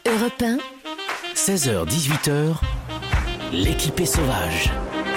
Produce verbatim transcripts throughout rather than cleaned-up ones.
Europe un, seize heures dix-huit heures, l'équipée sauvage.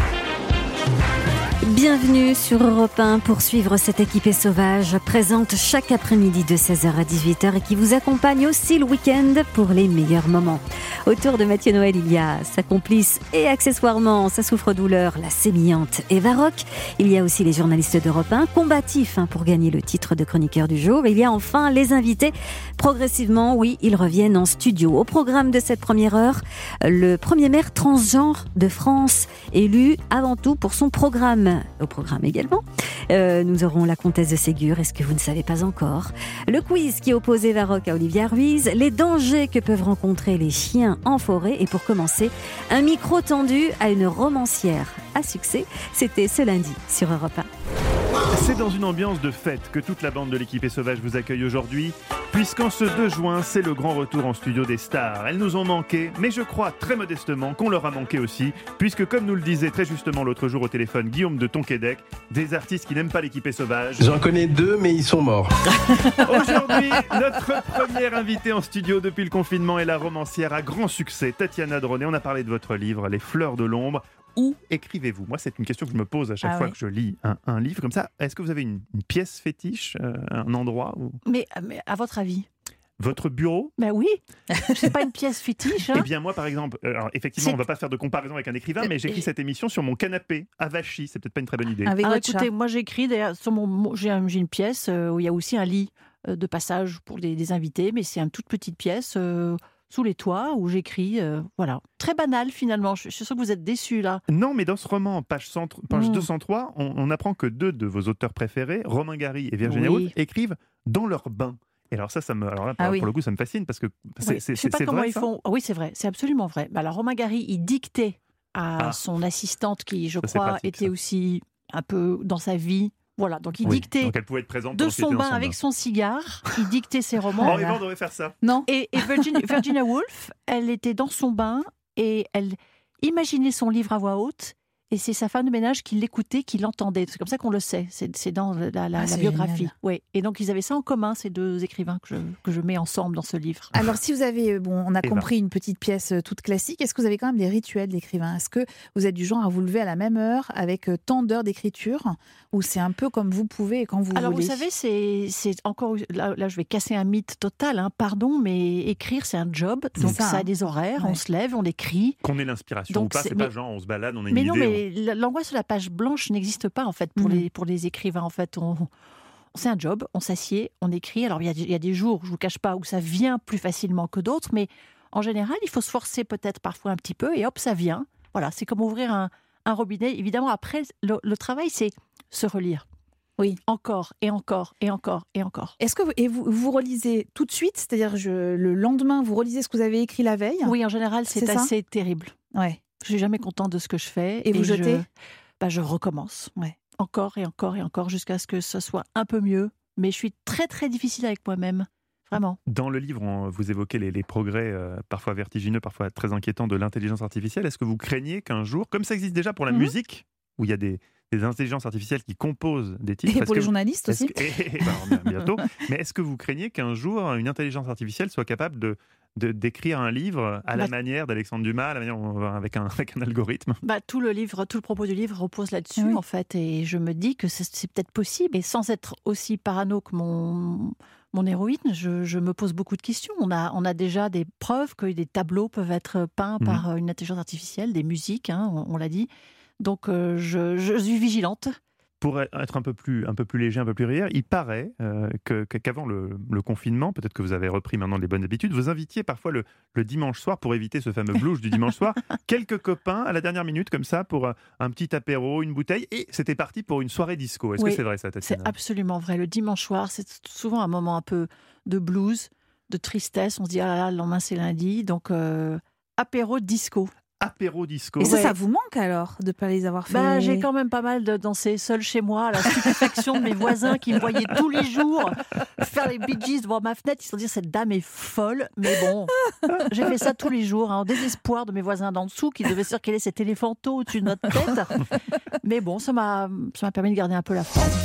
Bienvenue sur Europe un pour suivre cette équipée sauvage présente chaque après-midi de seize heures à dix-huit heures et qui vous accompagne aussi le week-end pour les meilleurs moments. Autour de Mathieu Noël, il y a sa complice et accessoirement sa souffre-douleur, la sémillante Eva Rock. Il y a aussi les journalistes d'Europe un, combatifs hein, pour gagner le titre de chroniqueur du jour. Et il y a enfin les invités. Progressivement, oui, ils reviennent en studio. Au programme de cette première heure, le premier maire transgenre de France, élu avant tout pour son programme. Au programme également, euh, nous aurons la comtesse de Ségur, est-ce que vous ne savez pas encore ? Le quiz qui oppose Eva Rock à Olivia Ruiz, les dangers que peuvent rencontrer les chiens en forêt et pour commencer, un micro tendu à une romancière à succès. C'était ce lundi sur Europe un. C'est dans une ambiance de fête que toute la bande de l'équipée sauvage vous accueille aujourd'hui, puisqu'en ce deux juin, c'est le grand retour en studio des stars. Elles nous ont manqué, mais je crois très modestement qu'on leur a manqué aussi, puisque comme nous le disait très justement l'autre jour au téléphone Guillaume de Tonquédec, des artistes qui n'aiment pas l'équipée sauvage. J'en connais deux, mais ils sont morts. Aujourd'hui, notre première invitée en studio depuis le confinement est la romancière à grand succès, Tatiana Dronnet. On a parlé de votre livre, Les Fleurs de l'ombre. Où écrivez-vous ? Moi, c'est une question que je me pose à chaque ah fois oui. que je lis un, un livre comme ça. Est-ce que vous avez une, une pièce fétiche, euh, un endroit où... mais, mais à votre avis ? Votre bureau ? Ben oui, c'est pas une pièce fétiche. Hein. Eh bien moi par exemple, alors effectivement c'est... on va pas faire de comparaison avec un écrivain, mais j'écris cette émission sur mon canapé à Vachy, c'est peut-être pas une très bonne idée. Avec ah, écoutez, chat. Moi j'écris sur mon, j'ai, un, j'ai une pièce où il y a aussi un lit de passage pour des, des invités, mais c'est une toute petite pièce euh, sous les toits où j'écris, euh, voilà. Très banal finalement, je, je suis sûre que vous êtes déçus là. Non, mais dans ce roman, page, cent, page mmh. deux cent trois, on, on apprend que deux de vos auteurs préférés, Romain Gary et Virginia oui. Woolf, écrivent dans leur bain. Et alors ça, ça me, alors là, pour, ah oui. pour le coup, ça me fascine parce que c'est, oui. c'est, je sais pas c'est comment vrai, ils ça font. Oui, c'est vrai, c'est absolument vrai. Bah, alors Romain Gary, il dictait à ah. son assistante qui, je ça, crois, pratique, était ça. aussi un peu dans sa vie. Voilà, donc il oui. dictait donc elle pouvait être présente de son bain son avec bain. son cigare. Il dictait ses romans. Oh, Eva, on devrait faire ça. Non. Et, et Virginia, Virginia Woolf, elle était dans son bain et elle imaginait son livre à voix haute. Et c'est sa femme de ménage qui l'écoutait, qui l'entendait. C'est comme ça qu'on le sait. C'est, c'est dans la, la, ah, la biographie. Ouais. Et donc, ils avaient ça en commun, ces deux écrivains que je, que je mets ensemble dans ce livre. Alors, si vous avez, bon, on a Eva. compris une petite pièce toute classique, est-ce que vous avez quand même des rituels d'écrivain ? Est-ce que vous êtes du genre à vous lever à la même heure avec tant d'heures d'écriture ? Ou c'est un peu comme vous pouvez et quand vous Alors, voulez ? vous savez, c'est, c'est encore... Là, là, je vais casser un mythe total, hein, pardon, mais écrire, c'est un job. C'est donc, ça, ça a des horaires. Ouais. On se lève, on écrit. Qu'on ait l'inspiration donc, ou pas, c'est, c'est mais... pas genre, on se balade, on a une mais idée. Non, mais on... l'angoisse la page blanche n'existe pas en fait pour, mmh. les, pour les écrivains. En fait, on, c'est un job, on s'assied, on écrit. Alors il y a, il y a des jours, je vous cache pas, où ça vient plus facilement que d'autres, mais en général, il faut se forcer peut-être parfois un petit peu et hop, ça vient. Voilà, c'est comme ouvrir un, un robinet. Évidemment, après, le, le travail, c'est se relire. Oui, encore et encore et encore et encore. Est-ce que vous, et vous, vous relisez tout de suite, c'est-à-dire je, le lendemain, vous relisez ce que vous avez écrit la veille ? Oui, en général, c'est, c'est assez terrible. Ouais. Je suis jamais contente de ce que je fais. Et, et vous je... jetez ? Bah, je recommence, ouais. encore et encore et encore, jusqu'à ce que ce soit un peu mieux. Mais je suis très très difficile avec moi-même, vraiment. Dans le livre, on, vous évoquez les, les progrès, euh, parfois vertigineux, parfois très inquiétants, de l'intelligence artificielle. Est-ce que vous craignez qu'un jour, comme ça existe déjà pour la mmh. musique, où il y a des, des intelligences artificielles qui composent des titres... Et pour les que, journalistes aussi que, et, et, bah, bientôt. Mais est-ce que vous craignez qu'un jour, une intelligence artificielle soit capable de... De, d'écrire un livre à la bah, manière d'Alexandre Dumas, à la manière avec un, avec un algorithme. Bah, tout le livre, tout le propos du livre repose là-dessus, oui. en fait, et je me dis que c'est, c'est peut-être possible, et sans être aussi parano que mon, mon héroïne, je, je me pose beaucoup de questions. On a, on a déjà des preuves que des tableaux peuvent être peints mmh. par une intelligence artificielle, des musiques, hein, on, on l'a dit. Donc, euh, je, je suis vigilante. Pour être un peu plus, un peu plus léger, un peu plus rire, il paraît euh, que, qu'avant le, le confinement, peut-être que vous avez repris maintenant les bonnes habitudes, vous invitiez parfois le, le dimanche soir, pour éviter ce fameux blues du dimanche soir, quelques copains à la dernière minute, comme ça, pour un petit apéro, une bouteille, et c'était parti pour une soirée disco. Est-ce oui, que c'est vrai ça, Tatiana ? C'est absolument vrai. Le dimanche soir, c'est souvent un moment un peu de blues, de tristesse. On se dit, ah là là, le lendemain c'est lundi, donc euh, apéro disco. Apéro disco. Et ça, ouais. ça vous manque alors de ne pas les avoir fait ? Bah, j'ai quand même pas mal de danser seule chez moi, à la stupéfaction de mes voisins qui me voyaient tous les jours faire les Bee Gees devant ma fenêtre. Ils se sont dit, cette dame est folle. Mais bon, j'ai fait ça tous les jours, hein, en désespoir de mes voisins d'en dessous qui devaient se dire quel est cet éléphanteau au-dessus de notre tête. Mais bon, ça m'a, ça m'a permis de garder un peu la forme.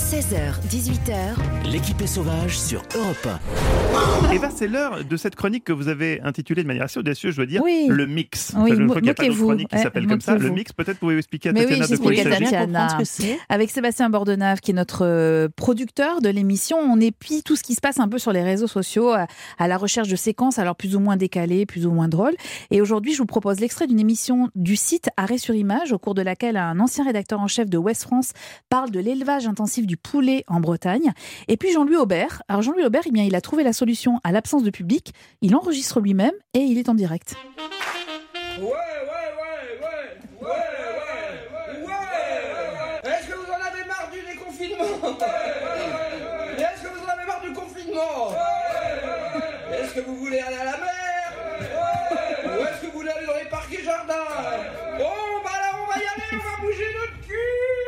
seize heures dix-huit heures, l'équipée sauvage sur Europe un. Eva, c'est l'heure de cette chronique que vous avez intitulée de manière assez audacieuse, je dois dire, Oui. le mix. Oui, Enfin, je crois qu'il n'y a pas d'autre moquez-vous. chronique qui Ouais, s'appelle comme ça. Le moquez-vous. mix, peut-être pouvez-vous expliquer à Mais Tatiana oui, de quoi il j'explique à s'agit. Tatiana. comprendre ce que c'est. Avec Sébastien Bordenave, qui est notre euh, producteur de l'émission, on épie tout ce qui se passe un peu sur les réseaux sociaux à, à la recherche de séquences, alors plus ou moins décalées, plus ou moins drôles. Et aujourd'hui, je vous propose l'extrait d'une émission du site Arrêt sur Image, au cours de laquelle un ancien rédacteur en chef de Ouest France parle de l'élevage intensif du poulet en Bretagne. Et puis Jean-Louis Aubert. Alors Jean-Louis Aubert, eh bien, il a trouvé la solution à l'absence de public. Il enregistre lui-même et il est en direct. Ouais, ouais, ouais, ouais, ouais, ouais, ouais, ouais. Est-ce que vous en avez marre du déconfinement? Est-ce que vous en avez marre du confinement? Est-ce que vous voulez aller à la mer? Ou est-ce que vous voulez aller dans les parcs et jardins? Oh, bah là, on va y aller, on va bouger notre cul.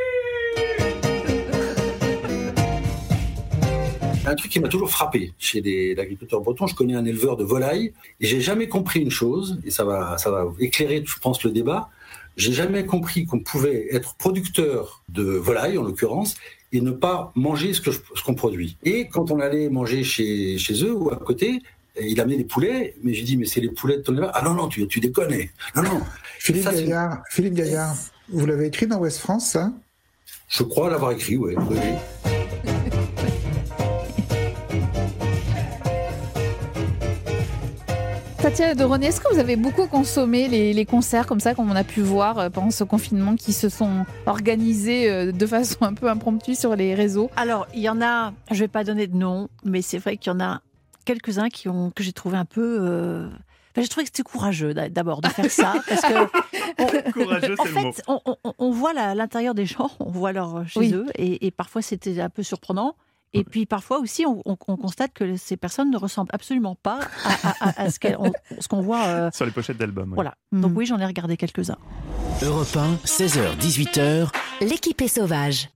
Un truc qui m'a toujours frappé chez les agriculteurs bretons, je connais un éleveur de volailles et j'ai jamais compris une chose, et ça va, ça va éclairer, je pense, le débat. J'ai jamais compris qu'on pouvait être producteur de volailles, en l'occurrence, et ne pas manger ce, que je, ce qu'on produit. Et quand on allait manger chez, chez eux ou à côté, il amenait des poulets, mais j'ai dit, mais c'est les poulets de ton éleveur. Ah non, non, tu, tu déconnes. Non, non. Philippe Ça, Gaillard, Philippe Gaillard, vous l'avez écrit dans Ouest France, ça? Je crois l'avoir écrit, oui. oui, oui. Tatiana de René, est-ce que vous avez beaucoup consommé les, les concerts comme ça, comme on a pu voir euh, pendant ce confinement, qui se sont organisés euh, de façon un peu impromptue sur les réseaux? Alors, il y en a, je ne vais pas donner de nom, mais c'est vrai qu'il y en a quelques-uns qui ont, que j'ai trouvé un peu... Euh... Enfin, j'ai trouvé que c'était courageux d'abord de faire ça, parce que on, Courageux, en c'est le mot. fait, on, on, on voit la- l'intérieur des gens, on voit leur chez Oui. eux, et, et parfois c'était un peu surprenant. Et puis parfois aussi, on, on- on constate que ces personnes ne ressemblent absolument pas à, à- à- à ce qu'elles- on- ce qu'on voit. euh, Sur les pochettes d'albums. ouais. Voilà. Mhm. Donc oui, j'en ai regardé quelques-uns. Europe un, seize heures dix-huit heures, L'équipée sauvage.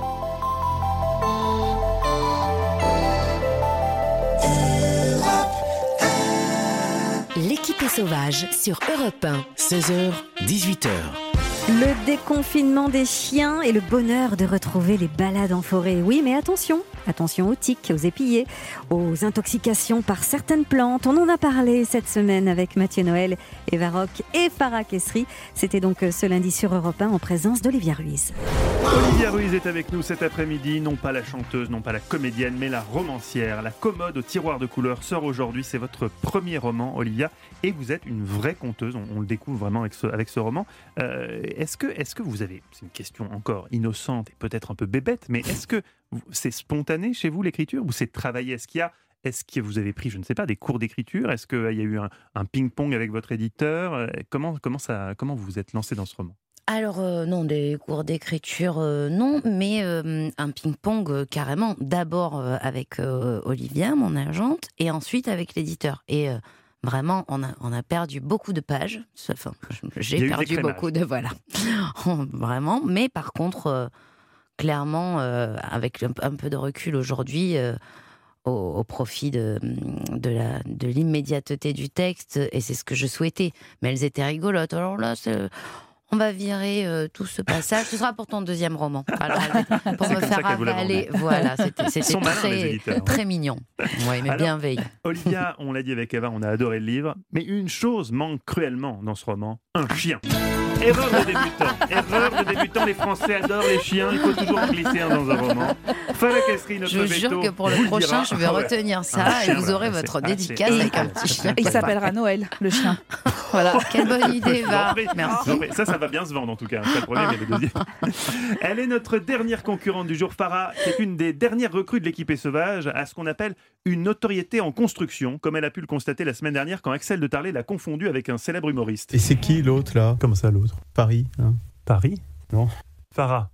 L'équipée sauvage sur Europe un. seize heures dix-huit heures. Le déconfinement des chiens et le bonheur de retrouver les balades en forêt. Oui, mais attention, attention aux tiques, aux épillés, aux intoxications par certaines plantes. On en a parlé cette semaine avec Mathieu Noël, Eva Rock et Farah Kessri. C'était donc ce lundi sur Europe un en présence d'Olivia Ruiz. Olivia Ruiz est avec nous cet après-midi, non pas la chanteuse, non pas la comédienne, mais la romancière. La commode au tiroir de couleurs sort aujourd'hui, c'est votre premier roman, Olivia, et vous êtes une vraie conteuse, on, on le découvre vraiment avec ce, avec ce roman. Euh, est-ce que, est-ce que vous avez, c'est une question encore innocente et peut-être un peu bébête, mais est-ce que vous- c'est spontané chez vous l'écriture ou c'est travaillé? Est-ce qu'il y a Est-ce que vous avez pris, je ne sais pas, des cours d'écriture? Est-ce qu'il y a eu un, un ping-pong avec votre éditeur? Euh, comment, comment, ça, comment vous vous êtes lancé dans ce roman? Alors euh, non, des cours d'écriture, euh, non, mais euh, un ping-pong euh, carrément. D'abord euh, avec euh, Olivia, mon agente, et ensuite avec l'éditeur. Et euh, vraiment, on a, on a perdu beaucoup de pages. Enfin, Il y a j'ai eu perdu d'écrémage. beaucoup de... Voilà. Vraiment. Mais par contre, euh, clairement, euh, avec un, un peu de recul aujourd'hui... euh, Au, au profit de, de, la, de l'immédiateté du texte, et c'est ce que je souhaitais. Mais elles étaient rigolotes. Alors là, c'est, on va virer euh, tout ce passage. Ce sera pour ton deuxième roman. Alors, pour C'est me comme ça faire qu'elles vous l'ont avaler. vendu. Voilà, c'était, Ils c'était sont malins, les très, éditeurs. très mignon. Oui, mais Alors, bienveillant. Olivia, on l'a dit avec Eva, on a adoré le livre, mais une chose manque cruellement dans ce roman, un chien. Erreur de débutant. Erreur de débutant, les Français adorent les chiens, il faut toujours en glisser un dans un roman. Farah Kessri, notre Je vous jure veto, que pour le vous prochain, dira. je vais Ah ouais. retenir Un ça et chien, vous voilà, aurez c'est- votre ah, c'est- dédicace ah, avec un c'est- petit c'est- chien. Il s'appellera Noël, le chien. Voilà. Quelle bonne idée, Je vous en va. prie. Merci. Je vous en prie. Ça, ça va bien se vendre en tout cas. C'est le premier, mais le deuxième. Elle est notre dernière concurrente du jour, Farah, qui est une des dernières recrues de l'équipée sauvage à ce qu'on appelle une notoriété en construction, comme elle a pu le constater la semaine dernière quand Axel de Tarlé l'a confondu avec un célèbre humoriste. Et c'est qui l'autre là? Comment ça l'autre? Paris hein? Paris? Non. Farah.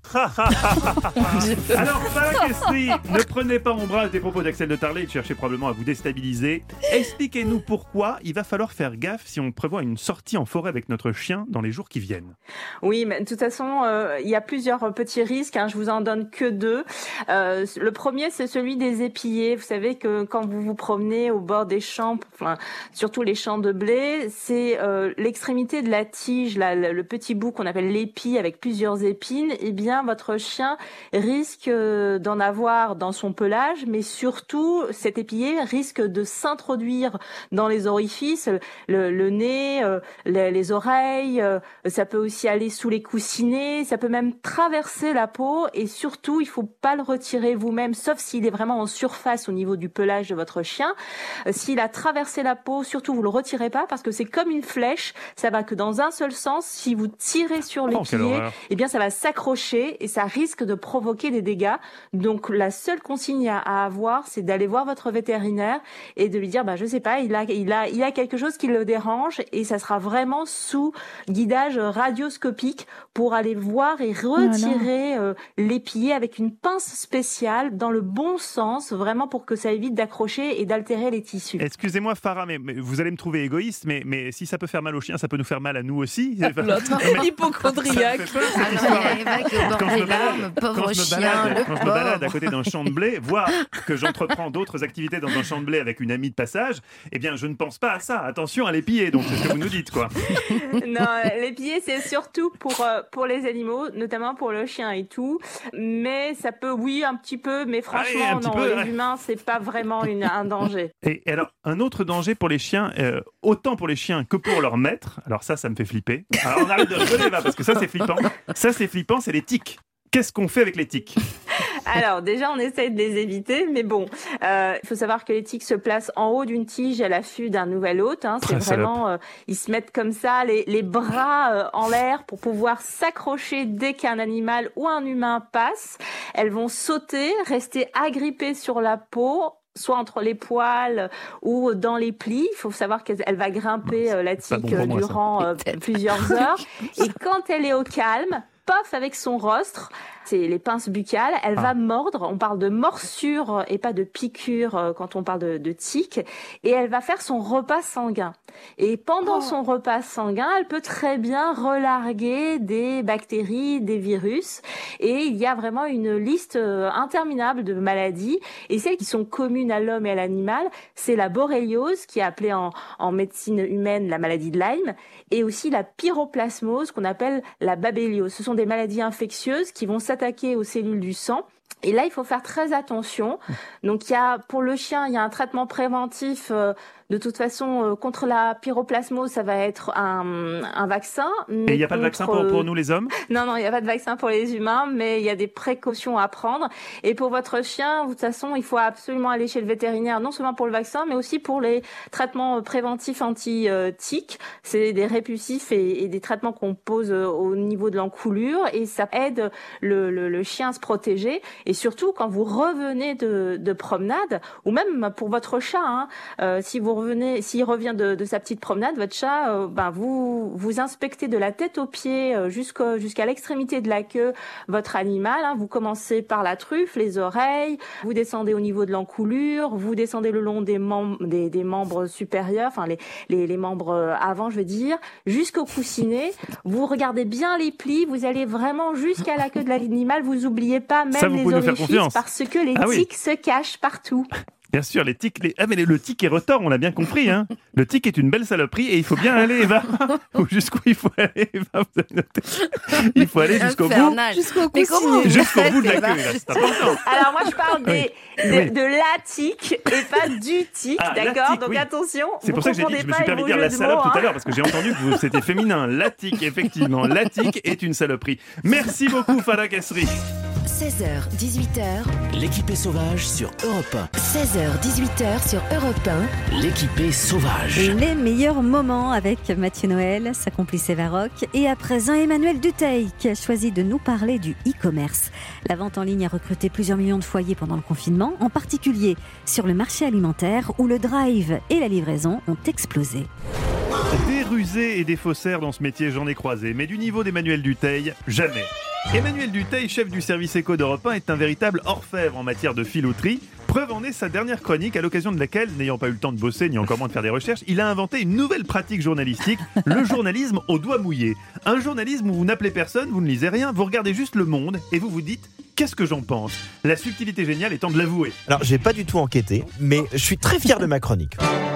Alors, Farah Kessri, ne prenez pas ombrage des propos d'Axel de Tarlé, il cherchait probablement à vous déstabiliser. Expliquez-nous pourquoi il va falloir faire gaffe si on prévoit une sortie en forêt avec notre chien dans les jours qui viennent. Oui, mais de toute façon, euh, il y a plusieurs petits risques, hein, je vous en donne que deux. Euh, le premier, c'est celui des épillés. Vous savez que quand vous vous promenez au bord des champs, enfin, surtout les champs de blé, c'est euh, l'extrémité de la tige, là, le, le petit bout qu'on appelle l'épi avec plusieurs épines, cuisine, eh bien votre chien risque d'en avoir dans son pelage, mais surtout cet épillé risque de s'introduire dans les orifices, le, le nez, euh, les, les oreilles, euh, ça peut aussi aller sous les coussinets, ça peut même traverser la peau et surtout il faut pas le retirer vous-même, sauf s'il est vraiment en surface au niveau du pelage de votre chien. Euh, s'il a traversé la peau, surtout vous le retirez pas parce que c'est comme une flèche, ça va que dans un seul sens. Si vous tirez sur l'épillé, oh, eh bien ça va s'accrocher et ça risque de provoquer des dégâts. Donc la seule consigne à avoir, c'est d'aller voir votre vétérinaire et de lui dire, bah je sais pas, il a, il a, il a quelque chose qui le dérange et ça sera vraiment sous guidage radioscopique pour aller voir et retirer voilà. euh, l'épillé avec une pince spéciale dans le bon sens, vraiment pour que ça évite d'accrocher et d'altérer les tissus. Excusez-moi Farah, mais, mais vous allez me trouver égoïste, mais, mais si ça peut faire mal au chien, ça peut nous faire mal à nous aussi. L'autre, hypochondriaque. Quand je me balade, pauvre chien, quand je me balade à côté d'un champ de blé, voire que j'entreprends d'autres activités dans un champ de blé avec une amie de passage, eh bien je ne pense pas à ça. Attention à l'épillé, donc c'est ce que vous nous dites, quoi. Non, l'épillé c'est surtout pour euh, pour les animaux, notamment pour le chien et tout. Mais ça peut, oui, un petit peu, mais franchement, Allez, non, peu, les ouais. humains c'est pas vraiment une, un danger. Et alors un autre danger pour les chiens, euh, autant pour les chiens que pour leur maître. Alors ça, ça me fait flipper. Alors on arrête de rigoler là parce que ça c'est flippant. Ça c'est flippant, c'est les tiques. Qu'est-ce qu'on fait avec les tiques ? Alors déjà, on essaye de les éviter, mais bon, il euh, faut savoir que les tiques se placent en haut d'une tige à l'affût d'un nouvel hôte. Hein. C'est Très vraiment, euh, ils se mettent comme ça, les, les bras euh, en l'air pour pouvoir s'accrocher dès qu'un animal ou un humain passe. Elles vont sauter, rester agrippées sur la peau, soit entre les poils ou dans les plis. Il faut savoir qu'elle va grimper euh, la tique bon moi, durant euh, plusieurs heures. Et quand elle est au calme, pof, avec son rostre, c'est les pinces buccales, elle ah. va mordre, on parle de morsure et pas de piqûre quand on parle de, de tique, et elle va faire son repas sanguin. Et pendant oh. son repas sanguin, elle peut très bien relarguer des bactéries, des virus, et il y a vraiment une liste interminable de maladies, et celles qui sont communes à l'homme et à l'animal, c'est la borréliose, qui est appelée en, en médecine humaine la maladie de Lyme, et aussi la pyroplasmose, qu'on appelle la babéliose. Ce sont des maladies infectieuses qui vont s'attaquer aux cellules du sang. Et là, il faut faire très attention. Donc, il y a, pour le chien, il y a un traitement préventif. Euh, de toute façon, euh, contre la pyroplasmose, ça va être un, un vaccin. Et il n'y a pas de vaccin pour, pour nous, les hommes ? Non, non, il n'y a pas de vaccin pour les humains, mais il y a des précautions à prendre. Et pour votre chien, de toute façon, il faut absolument aller chez le vétérinaire, non seulement pour le vaccin, mais aussi pour les traitements préventifs anti-tiques. C'est des répulsifs et, et des traitements qu'on pose au niveau de l'encoulure, et ça aide le, le, le chien à se protéger. Et surtout, quand vous revenez de, de promenade, ou même pour votre chat, hein, euh, si vous revenez, s'il revient de, de sa petite promenade, votre chat, euh, ben vous vous inspectez de la tête aux pieds euh, jusqu'à jusqu'à l'extrémité de la queue votre animal. Hein. Vous commencez par la truffe, les oreilles, vous descendez au niveau de l'encoulure, vous descendez le long des membres des, des membres supérieurs, enfin les, les les membres avant, je veux dire, jusqu'au coussinet. Vous regardez bien les plis, vous allez vraiment jusqu'à la queue de l'animal. Vous oubliez pas même Ça, les orifices parce que les ah, tiques oui. se cachent partout. Bien sûr, les tiques. Les... Ah, mais le tic est retors, on l'a bien compris. Hein. Le tic est une belle saloperie et il faut bien aller, Eva. Jusqu'où il faut aller, Eva, vous avez noté. Il faut aller jusqu'au bout. Jusqu'au coussinet. Jusqu'au bout de la queue, là, c'est important. Alors, moi, je parle des, oui. de, oui. de la tique et pas du tic, ah, d'accord tic, Donc, oui. attention. C'est pour ça que j'ai dit que je me suis permis de dire la salope mots, tout à hein. l'heure parce que j'ai entendu que c'était féminin. La tique, effectivement. La tique est une saloperie. Merci beaucoup, Farah Kassri. seize heures, dix-huit heures. L'équipée sauvage sur Europe un. seize heures, dix-huit heures sur Europe un. L'équipée sauvage. Les meilleurs moments avec Mathieu Noël, sa complice Eva Rock, et à présent Emmanuel Dutheil qui a choisi de nous parler du e-commerce. La vente en ligne a recruté plusieurs millions de foyers pendant le confinement, en particulier sur le marché alimentaire où le drive et la livraison ont explosé. Des rusés et des faussaires dans ce métier, j'en ai croisé, mais du niveau d'Emmanuel Dutheil, jamais. Emmanuel Dutheil, chef du service éco d'Europe un, est un véritable orfèvre en matière de filouterie. Preuve en est sa dernière chronique, à l'occasion de laquelle, n'ayant pas eu le temps de bosser, ni encore moins de faire des recherches, il a inventé une nouvelle pratique journalistique, le journalisme au doigt mouillé. Un journalisme où vous n'appelez personne, vous ne lisez rien, vous regardez juste le monde et vous vous dites « qu'est-ce que j'en pense ?» La subtilité géniale étant de l'avouer. Alors, j'ai pas du tout enquêté, mais je suis très fier de ma chronique.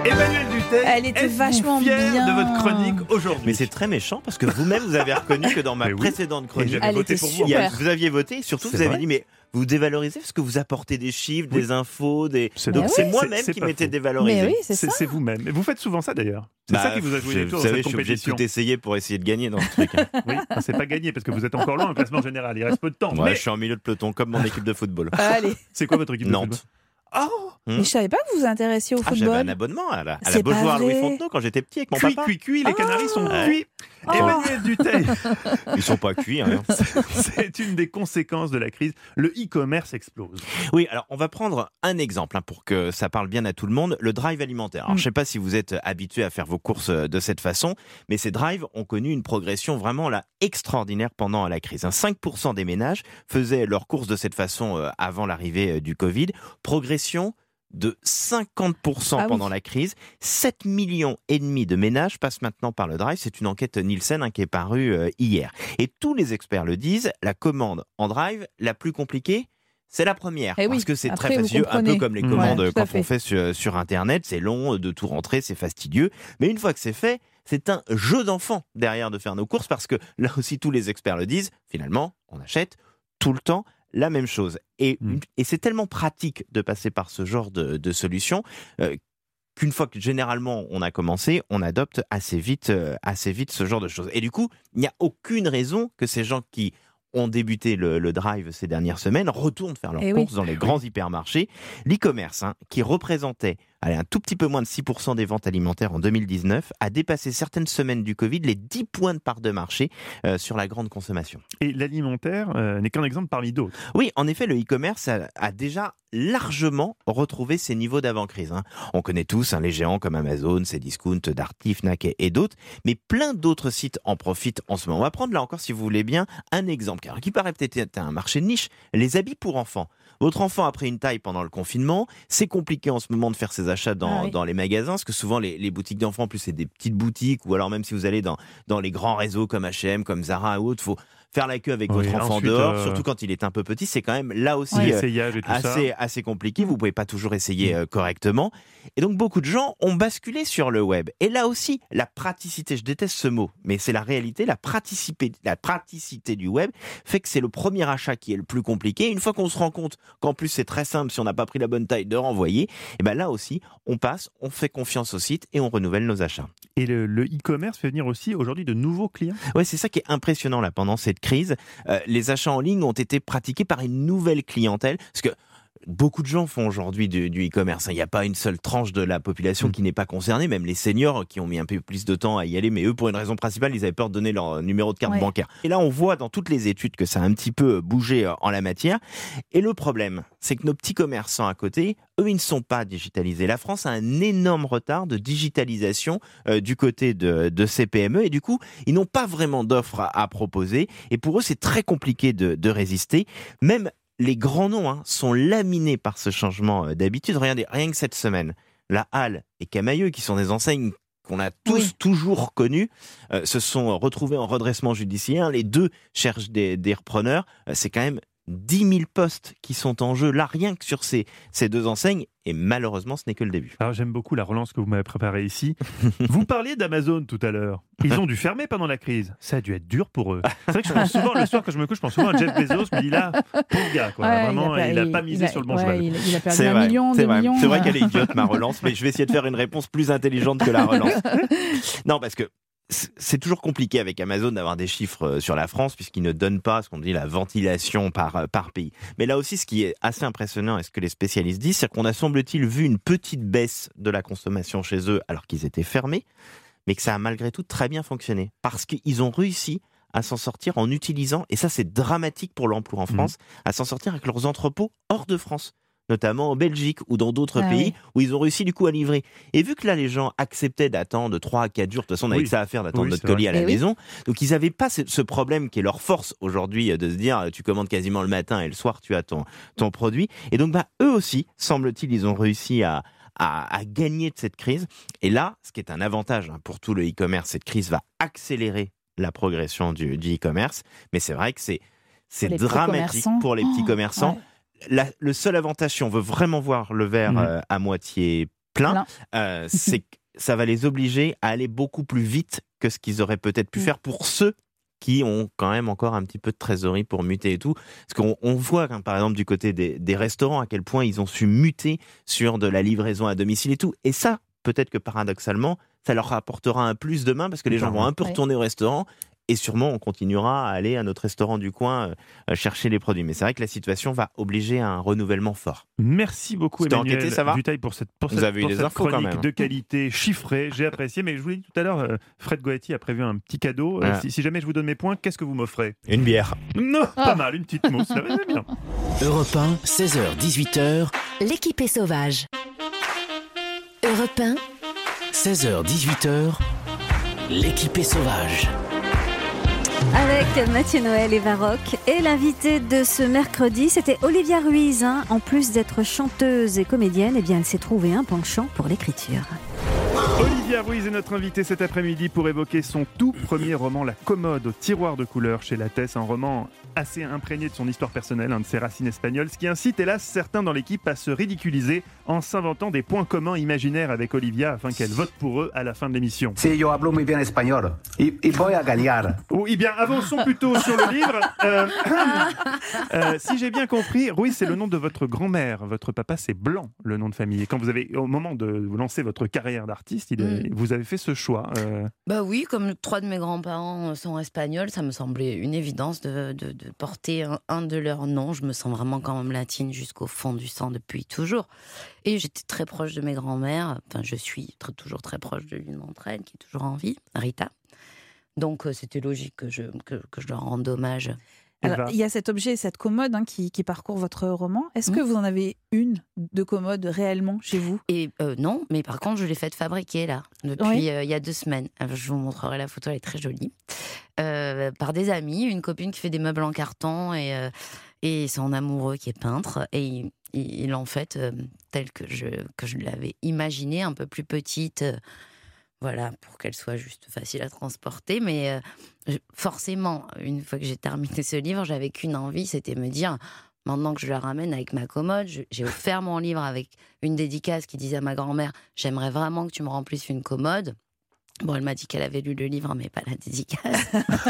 Emmanuel Dutheil, Elle était êtes-vous vachement fier bien. de votre chronique aujourd'hui? Mais c'est très méchant parce que vous-même vous avez reconnu que dans ma Mais oui. précédente chronique, j'avais Elle voté était pour vous. il y a- super. vous aviez voté et surtout C'est vous avez vrai. dit mais vous dévalorisez parce que vous apportez des chiffres, Oui. des infos, des... C'est donc vrai. c'est Oui. moi-même C'est- c'est qui pas m'étais faux. dévalorisé. Mais oui, c'est C'est ça. c'est vous-même. Et vous faites souvent ça d'ailleurs. C'est Bah, ça qui vous a joué je- les tours vous dans savez, cette je suis obligé de compétition. tout essayer pour essayer de gagner dans ce truc. hein. Oui, enfin, c'est pas gagné parce que vous êtes encore loin au classement général. Il reste peu de temps. Ouais, Mais je suis en milieu de peloton comme mon équipe de football. Allez. c'est quoi votre équipe de Nantes. football? Oh, Hmm. Mais je savais pas que vous vous intéressiez au Ah, j'avais un football. abonnement à la, à la C'est pas Beaujoire Louis vrai. Fontenot quand j'étais petit avec mon cuit, papa. cuit, cuit. Les Canaries sont Ah. cuits. Oh. Emmanuel Dutheil, Ils sont pas cuits. Hein. c'est une des conséquences de la crise. Le e-commerce explose. Oui, alors on va prendre un exemple hein, pour que ça parle bien à tout le monde, le drive alimentaire. Alors Mm. je sais pas si vous êtes habitué à faire vos courses de cette façon, mais ces drives ont connu une progression vraiment là extraordinaire pendant la crise. Hein. cinq pour cent des ménages faisaient leurs courses de cette façon euh, avant l'arrivée euh, du Covid. Progression de cinquante pour cent Ah oui. pendant la crise. sept millions et demi de ménages passent maintenant par le drive. C'est une enquête Nielsen hein, qui est parue euh, hier. Et tous les experts le disent, la commande en drive la plus compliquée, c'est la première. Eh oui, parce que c'est après, très vous fastidieux, un peu comprenez. comme les Ouais, commandes tout à quand fait. on fait sur, sur Internet. C'est long de tout rentrer, c'est fastidieux. Mais une fois que c'est fait, c'est un jeu d'enfant derrière de faire nos courses parce que là aussi tous les experts le disent, finalement, on achète tout le temps la même chose. Et, Mm. et c'est tellement pratique de passer par ce genre de, de solution euh, qu'une fois que généralement on a commencé, on adopte assez vite, euh, assez vite ce genre de choses. Et du coup, il n'y a aucune raison que ces gens qui ont débuté le, le drive ces dernières semaines retournent faire leurs Eh oui. courses dans les grands hypermarchés. L'e-commerce, hein, qui représentait allez, un tout petit peu moins de six pour cent des ventes alimentaires en deux mille dix-neuf, a dépassé certaines semaines du Covid les dix points de part de marché euh, sur la grande consommation. Et l'alimentaire euh, n'est qu'un exemple parmi d'autres. Oui, en effet, le e-commerce a, a déjà largement retrouvé ses niveaux d'avant-crise. Hein. On connaît tous hein, les géants comme Amazon, Cdiscount, Darty, Fnac et, et d'autres, mais plein d'autres sites en profitent en ce moment. On va prendre là encore, si vous voulez bien, un exemple car qui paraît peut-être être un marché de niche, les habits pour enfants. Votre enfant a pris une taille pendant le confinement, c'est compliqué en ce moment de faire ses achats dans, Ah oui. dans les magasins, parce que souvent les, les boutiques d'enfants, en plus c'est des petites boutiques, ou alors même si vous allez dans, dans les grands réseaux comme H et M, comme Zara ou autres, faut faire la queue avec Oui, votre enfant ensuite, dehors, euh, surtout quand il est un peu petit, c'est quand même là aussi Ouais. euh, L'essayage et tout ça. assez, assez compliqué, vous pouvez pas toujours essayer euh, correctement. Et donc beaucoup de gens ont basculé sur le web. Et là aussi, la praticité, je déteste ce mot, mais c'est la réalité, la praticité, la praticité du web fait que c'est le premier achat qui est le plus compliqué. Une fois qu'on se rend compte qu'en plus c'est très simple, si on n'a pas pris la bonne taille, de renvoyer, et ben là aussi, on passe, on fait confiance au site et on renouvelle nos achats. Et le, le e-commerce fait venir aussi aujourd'hui de nouveaux clients. Ouais, c'est ça qui est impressionnant là pendant cette crise. Euh, les achats en ligne ont été pratiqués par une nouvelle clientèle, parce que beaucoup de gens font aujourd'hui du, du e-commerce. Il n'y a pas une seule tranche de la population qui n'est pas concernée, même les seniors qui ont mis un peu plus de temps à y aller, mais eux, pour une raison principale, ils avaient peur de donner leur numéro de carte Ouais. bancaire. Et là, on voit dans toutes les études que ça a un petit peu bougé en la matière. Et le problème, c'est que nos petits commerçants à côté, eux, ils ne sont pas digitalisés. La France a un énorme retard de digitalisation euh, du côté de, de ces P M E, et du coup, ils n'ont pas vraiment d'offres à, à proposer. Et pour eux, c'est très compliqué de, de résister. Même les grands noms hein, sont laminés par ce changement euh, d'habitude. Regardez, rien que cette semaine, La Halle et Camaïeu, qui sont des enseignes qu'on a tous Oui. toujours connues, euh, se sont retrouvés en redressement judiciaire. Les deux cherchent des, des repreneurs. Euh, c'est quand même dix mille postes qui sont en jeu, là, rien que sur ces, ces deux enseignes. Et malheureusement, ce n'est que le début. Alors j'aime beaucoup la relance que vous m'avez préparée ici. Vous parliez d'Amazon tout à l'heure. Ils ont dû fermer pendant la crise. Ça a dû être dur pour eux. C'est vrai que je pense souvent, le soir quand je me couche, je pense souvent à Jeff Bezos. Je me dis là, pauvre gars, quoi. Ouais, Vraiment, il n'a pas misé il a- sur le bon ouais, cheval. Il, il a perdu C'est un vrai, million, c'est deux vrai. millions. C'est vrai euh. qu'elle est idiote, ma relance, mais je vais essayer de faire une réponse plus intelligente que la relance. Non, parce que c'est toujours compliqué avec Amazon d'avoir des chiffres sur la France, puisqu'ils ne donnent pas ce qu'on dit la ventilation par, par pays. Mais là aussi, ce qui est assez impressionnant, et ce que les spécialistes disent, c'est qu'on a semble-t-il vu une petite baisse de la consommation chez eux, alors qu'ils étaient fermés, mais que ça a malgré tout très bien fonctionné. Parce qu'ils ont réussi à s'en sortir en utilisant, et ça c'est dramatique pour l'emploi en France, mmh. à s'en sortir avec leurs entrepôts hors de France, notamment en Belgique ou dans d'autres ah, pays oui. où ils ont réussi du coup à livrer. Et vu que là les gens acceptaient d'attendre trois à quatre jours, de toute façon on avait oui. que ça à faire d'attendre oui, notre colis vrai. à la et maison, oui. donc ils n'avaient pas ce, ce problème qui est leur force aujourd'hui de se dire tu commandes quasiment le matin et le soir tu as ton, ton produit. Et donc bah, eux aussi, semble-t-il, ils ont réussi à À, à gagner de cette crise. Et là, ce qui est un avantage hein, pour tout le e-commerce, cette crise va accélérer la progression du, du e-commerce. Mais c'est vrai que c'est, c'est pour dramatique pour les petits oh, commerçants. Ouais. La, le seul avantage, si on veut vraiment voir le verre mmh. euh, à moitié plein, Plein. euh, c'est que ça va les obliger à aller beaucoup plus vite que ce qu'ils auraient peut-être pu faire pour ceux qui ont quand même encore un petit peu de trésorerie pour muter et tout. Parce qu'on on voit, hein, par exemple, du côté des, des restaurants, à quel point ils ont su muter sur de la livraison à domicile et tout. Et ça, peut-être que paradoxalement, ça leur rapportera un plus demain parce que les gens vont un peu retourner au restaurant. Et sûrement, on continuera à aller à notre restaurant du coin euh, chercher les produits. Mais c'est vrai que la situation va obliger à un renouvellement fort. Merci beaucoup, C'était Emmanuel enquêté, ça va Dutheil, pour cette, pour Vous cette, avez eu pour les cette infos, quand chronique même. de qualité chiffrée. J'ai apprécié, mais je vous l'ai dit tout à l'heure, euh, Fred Goetti a prévu un petit cadeau. Euh, Ah. si, si jamais je vous donne mes points, qu'est-ce que vous m'offrez? Une bière. Non, pas mal, une petite mousse. Là, c'est bien. Europe un, seize heures dix-huit heures, L'équipe est sauvage. Europe un, seize heures dix-huit heures, l'équipe est sauvage. Avec Mathieu Noël et Varroc. Et l'invité de ce mercredi, c'était Olivia Ruiz. Hein. En plus d'être chanteuse et comédienne, eh bien, elle s'est trouvée un penchant pour l'écriture. Olivia Ruiz est notre invitée cet après-midi pour évoquer son tout premier roman, La Commode, au tiroir de couleurs chez Lattès, un roman assez imprégné de son histoire personnelle, un de ses racines espagnoles, ce qui incite hélas certains dans l'équipe à se ridiculiser en s'inventant des points communs imaginaires avec Olivia afin qu'elle vote pour eux à la fin de l'émission. Sí, yo hablo muy bien español y, y voy a ganar. Oui, bien, avançons plutôt sur le livre. Euh, euh, si j'ai bien compris, Ruiz, c'est le nom de votre grand-mère. Votre papa, c'est Blanc, le nom de famille. Et quand vous avez, au moment de vous lancer votre carrière d'artiste, il est- Mm. vous avez fait ce choix. euh, Bah oui, comme trois de mes grands-parents sont espagnols, ça me semblait une évidence de, de, de porter un, un de leurs noms. Je me sens vraiment quand même latine jusqu'au fond du sang depuis toujours. Et j'étais très proche de mes grands-mères. Enfin, je suis très, toujours très proche de l'une d'entre elles, qui est toujours en vie, Rita. Donc euh, c'était logique que je, que, que je leur rende hommage. Alors, il y a cet objet, cette commode hein, qui, qui parcourt votre roman. Est-ce que vous en avez une de commode réellement chez vous? Et euh, non, mais par contre, je l'ai faite fabriquer là, depuis Oui. euh, il y a deux semaines. Alors, je vous montrerai la photo, elle est très jolie. Euh, par des amis, une copine qui fait des meubles en carton et, euh, et son amoureux qui est peintre. Et il, il l'en fait euh, telle que je, que je l'avais imaginée, un peu plus petite. euh, Voilà, pour qu'elle soit juste facile à transporter. Mais euh, je- forcément, une fois que j'ai terminé ce livre, j'avais qu'une envie, c'était me dire, maintenant que je la ramène avec ma commode, je- j'ai offert mon livre avec une dédicace qui disait à ma grand-mère, j'aimerais vraiment que tu me remplisses une commode. Bon, elle m'a dit qu'elle avait lu le livre, mais pas la dédicace.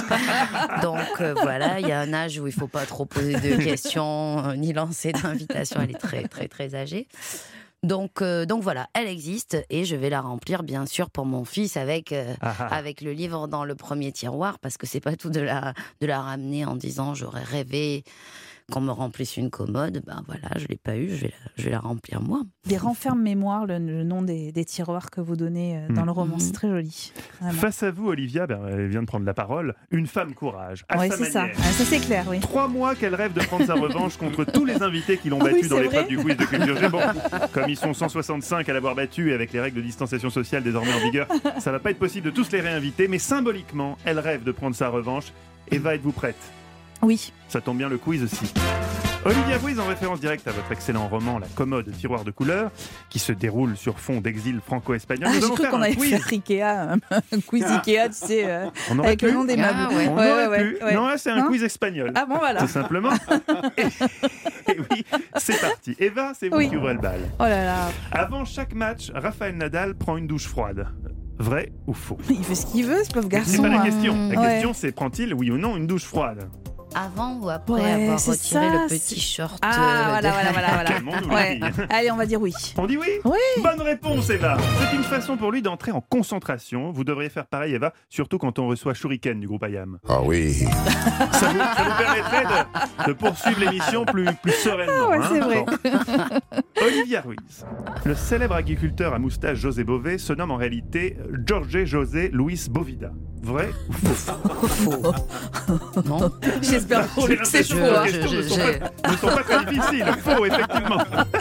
Donc euh, voilà, il y a un âge où il ne faut pas trop poser de questions, euh, ni lancer d'invitations. Elle est très, très, très âgée. Donc, euh, donc voilà, elle existe et je vais la remplir bien sûr pour mon fils avec, euh, Ah ah. avec le livre dans le premier tiroir parce que c'est pas tout de la, de la ramener en disant j'aurais rêvé qu'on me remplisse une commode. Ben voilà, je l'ai pas eu, je vais la, je vais la remplir moi. Des renfermes-mémoires, le, le nom des, des tiroirs que vous donnez euh, dans Mm. le roman, c'est très joli. Vraiment. Face à vous, Olivia, ben, elle vient de prendre la parole, une femme courage, à Oui, sa c'est ça. manière. Ah, ça c'est clair, oui. Trois mois qu'elle rêve de prendre sa revanche contre tous les invités qui l'ont Oui, battue dans c'est l'épreuve vrai. du quiz de culture G. Bon, comme ils sont cent soixante-cinq à l'avoir battue et avec les règles de distanciation sociale désormais en vigueur, ça va pas être possible de tous les réinviter, mais symboliquement, elle rêve de prendre sa revanche. Eva, êtes-vous prête? Oui. Ça tombe bien, le quiz aussi. Olivia Ruiz, en référence directe à votre excellent roman La Commode, tiroir de couleurs, qui se déroule sur fond d'exil franco-espagnol. Ah, Nous j'ai allons cru faire qu'on un avait quiz. fait Ikea, un, un quiz Ikea, tu sais, euh, On aurait avec pu. le nom des meubles. Ah, ouais. On Ouais, aurait ouais, pu. ouais. Non, là, c'est un Non quiz espagnol. Ah bon, voilà. Tout simplement. et, et oui, c'est parti. Eva, c'est vous Oui. qui ouvrez le bal. Oh là là, Avant chaque match, Rafael Nadal prend une douche froide. Vrai ou faux? il fait ce qu'il veut, ce pauvre C'est garçon. pas la hein. question. La Ouais. question, c'est prend-il, oui ou non, une douche froide? Avant ou après Ouais, avoir c'est retiré ça, le c'est- petit short Ah, euh, voilà, de- voilà, voilà, voilà. Calmons-nous, les Ouais. filles. Allez, on va dire oui. On dit oui? Oui. Bonne réponse, Eva. C'est une façon pour lui d'entrer en concentration. Vous devriez faire pareil, Eva, surtout quand on reçoit Shuriken du groupe I A M. Ah oui. Ça vous, ça vous permettrait de, de poursuivre l'émission plus, plus sereinement. Ah ouais, hein. c'est vrai. Bon. Olivia Ruiz. Le célèbre agriculteur à moustache José Bové se nomme en réalité Jorge José Luis Bovida. Vrai ou faux? Non. J'espère pour lui que c'est J'ai faux. l'impression hein. que les questions je- ne sont je- pas- ne sont pas très difficiles. Faux, effectivement.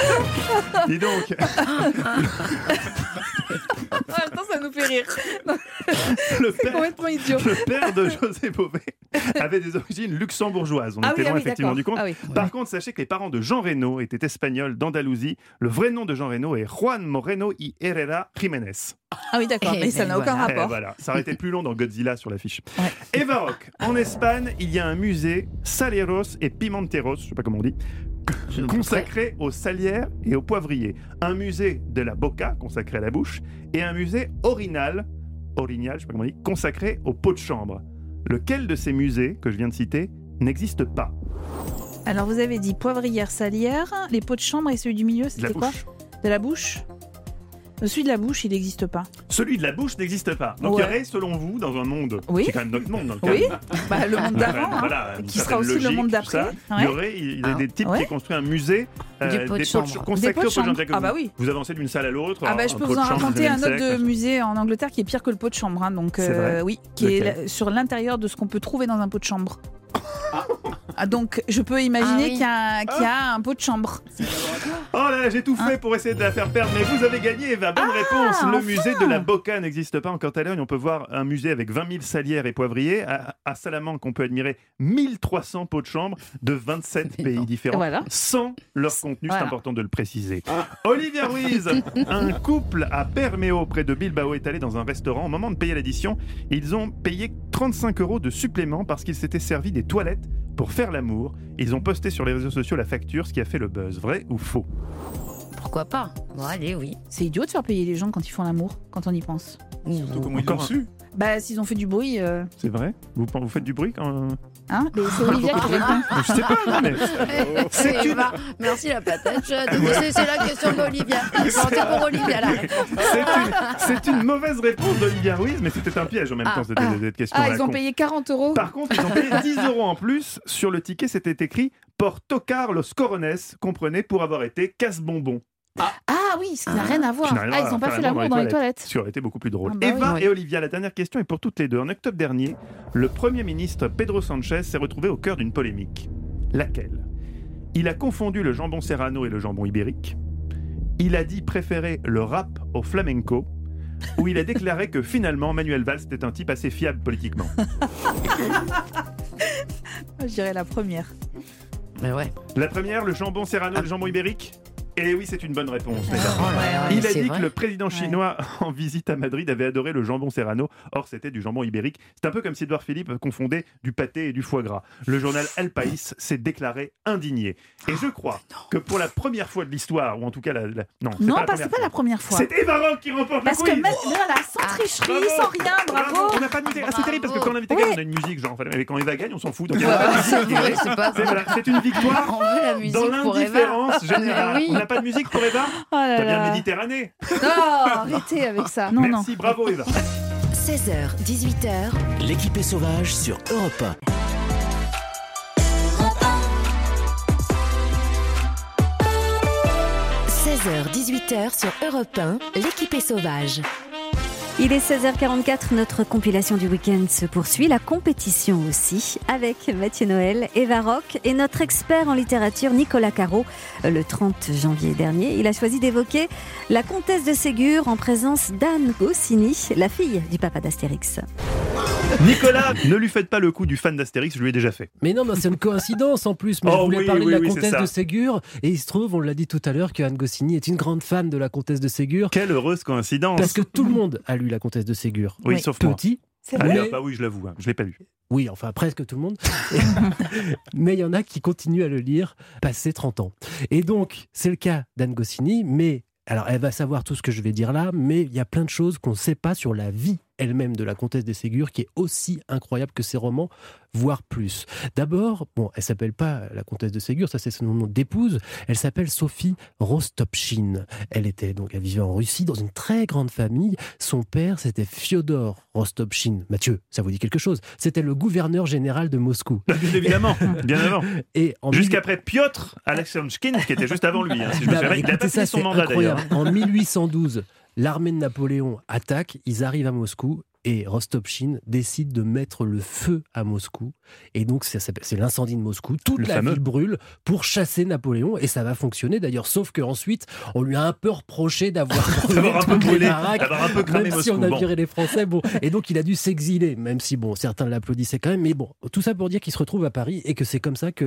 Dis donc. En même temps, ça nous fait rire. Le C'est père, complètement idiot. le père de José Bové avait des origines luxembourgeoises. On Ah était oui, ah loin, oui, effectivement, d'accord. du compte. Ah oui. Par contre, sachez que les parents de Jean Reno étaient espagnols d'Andalousie. Le vrai nom de Jean Reno est Juan Moreno y Herrera Jiménez. Ah oui, d'accord, Eh mais ça ben n'a aucun voilà. Eh, rapport. voilà, ça aurait été plus long dans Godzilla sur l'affiche. Ouais. Eva Rock, en Espagne, il y a un musée Saleros et Pimenteros, je sais pas comment on dit, consacré aux salières et aux poivriers. Un musée de la boca, consacré à la bouche, et un musée orinal, orignal, je sais pas comment on dit, consacré aux pots de chambre. Lequel de ces musées que je viens de citer n'existe pas? Alors vous avez dit poivrière, salière, les pots de chambre et celui du milieu, c'était quoi? De la bouche. Celui de la bouche, il n'existe pas. Celui de la bouche n'existe pas. Donc Ouais. il y aurait, selon vous, dans un monde, Oui. c'est quand même notre monde dans le Oui, cas. bah, le monde d'avant, hein, Voilà, une qui sera certaine aussi le logique, monde tout d'après. ça. Il y Ouais. aurait il y a Ah. des types Ouais. qui ont construit un musée euh, Du pot de des chambre. ch- Des consacrés pots aux de pots de chambre. chambre. Ah bah oui. Vous avancez d'une salle à l'autre. Ah bah, un je peux pot vous de en chambre du raconter un dix-neuvième autre de siècle. musée en Angleterre qui est pire que le pot de chambre. Hein, donc, C'est vrai oui, qui est Lequel la- sur l'intérieur de ce qu'on peut trouver dans un pot de chambre. Ah, donc, je peux imaginer Ah oui. qu'il y, a un- qu'il y a un pot de chambre. Oh là là, j'ai tout fait pour essayer de la faire perdre, mais vous avez gagné, Eva. Bonne Ah, réponse. Le enfin. musée de la Boca n'existe pas en Catalogne. On peut voir un musée avec vingt mille salières et poivriers. À, à Salamanque, on peut admirer mille trois cents pots de chambre de vingt-sept pays différents, Voilà. sans leur contenu. Voilà. C'est important de le préciser. Olivia Ruiz, un couple à Bermeo, près de Bilbao, est allé dans un restaurant. Au moment de payer l'addition, ils ont payé trente-cinq euros de supplément parce qu'ils s'étaient servis des toilettes pour faire l'amour. Ils ont posté sur les réseaux sociaux la facture, ce qui a fait le buzz. Vrai ou faux? Pourquoi pas? Bon, allez, oui. C'est idiot de faire payer les gens quand ils font l'amour, quand on y pense. Surtout comment ils Encore l'ont un- su. Bah, s'ils ont fait du bruit. euh, C'est vrai vous, vous faites du bruit quand... Hein Mais c'est Olivia qui répond. Je sais pas, non, mais... C'est Eh une- ben, merci la patate chaude. C'est c'est la question d'Olivia. Je vais en dire pour Olivia là. C'est une, c'est une mauvaise réponse d'Olivia Ruiz, mais c'était un piège en même Ah, temps, cette, ah. cette question. Ah, à la ils ont con. payé quarante euros. Par contre, ils ont payé dix euros en plus. Sur le ticket, c'était écrit Porto Carlos Corones, comprenez, pour avoir été casse-bonbon. Ah oui, ça n'a rien à voir. Qui n'a rien à Ah, voir ils n'ont pas faire fait l'amour l'amour dans les toilettes. Ce qui aurait été beaucoup plus drôle. Ah bah Eva oui. et Olivia, la dernière question est pour toutes les deux. En octobre dernier, le Premier ministre Pedro Sanchez s'est retrouvé au cœur d'une polémique. Laquelle? Il a confondu le jambon serrano et le jambon ibérique. Il a dit préférer le rap au flamenco. Ou il a déclaré que finalement Manuel Valls était un type assez fiable politiquement. Je dirais la première. Mais ouais. La première, le jambon serrano et le jambon ibérique. Et oui, c'est une bonne réponse. mesdames. ouais, ouais, Il a c'est dit vrai. que le président chinois en visite à Madrid avait adoré le jambon serrano. Or, c'était du jambon ibérique. C'est un peu comme si Édouard Philippe confondait du pâté et du foie gras. Le journal El País s'est déclaré indigné. Et je crois que pour la première fois de l'histoire, ou en tout cas la... la- non, c'est Non, pas la pas- c'est première pas fois. la première fois. C'est Eva Rock qui remporte Parce le que quiz. même- voilà, sans tricherie, sans rien, bravo. On n'a pas de musique. Ah, c'est terrible parce que quand l'invité gagne, on a une musique. Genre, mais quand Eva gagne, on s'en fout. Donc, il y a Ouais, pas de c'est musique. vrai, c'est pas C'est- voilà, c'est une victoire On veut la musique dans pour Eva. l'indifférence générale. Mais oui. On n'a pas de musique pour Eva? Oh là T'as bien là. Méditerranée. Non, arrêtez avec ça. Non, non. Merci, bravo Eva. seize heures, dix-huit heures, L'équipe est sauvage sur Europe un. seize heures, dix-huit heures sur Europe un, l'équipe est sauvage. Il est seize heures quarante-quatre, notre compilation du week-end se poursuit, la compétition aussi, avec Mathieu Noël, Eva Rock et notre expert en littérature Nicolas Caro. Le trente janvier dernier, il a choisi d'évoquer la comtesse de Ségur en présence d'Anne Goscinny, la fille du papa d'Astérix. Nicolas, ne lui faites pas le coup du fan d'Astérix, je lui ai déjà fait. Mais non, mais c'est une coïncidence en plus. Mais Oh je voulais oui, parler oui, de la oui, c'est comtesse ça. de Ségur. Et il se trouve, on l'a dit tout à l'heure, que Anne Goscinny est une grande fan de la comtesse de Ségur. Quelle heureuse coïncidence. Parce que tout le monde a lu la comtesse de Ségur. Oui, sauf moi. Petit. Allez, mais- hop, ah oui, je l'avoue, hein, je l'ai pas lu. Oui, enfin presque tout le monde. Mais il y en a qui continuent à le lire passé trente ans. Et donc, c'est le cas d'Anne Goscinny, mais alors elle va savoir tout ce que je vais dire là, mais il y a plein de choses qu'on ne sait pas sur la vie elle-même de la comtesse de Ségur, qui est aussi incroyable que ses romans, voire plus. D'abord, bon, elle s'appelle pas la comtesse de Ségur, ça c'est son nom d'épouse, elle s'appelle Sophie Rostopchine. Elle était donc, elle vivait en Russie dans une très grande famille. Son père, c'était Fyodor Rostopchine. Mathieu, ça vous dit quelque chose? C'était le gouverneur général de Moscou. Bien évidemment, bien avant. Et en Jusqu'après Piotr Alexandrine, qui était juste avant lui, hein, si je me Bah, souviens. Il a écoutez, pas ça, fini son c'est mandat d'ailleurs. incroyable. En mille huit cent douze, l'armée de Napoléon attaque, ils arrivent à Moscou et Rostopchine décide de mettre le feu à Moscou. Et donc, ça s'appelle- c'est l'incendie de Moscou. Toute Le la fameux. ville brûle pour chasser Napoléon et ça va fonctionner d'ailleurs. Sauf qu'ensuite, on lui a un peu reproché d'avoir D'avoir un peu toutes les brûlé, baraques, d'avoir un peu cramé même si on Moscou, a bon. viré les Français. Bon. Et donc, il a dû s'exiler, même si bon, certains l'applaudissaient quand même. Mais bon, tout ça pour dire qu'il se retrouve à Paris et que c'est comme ça que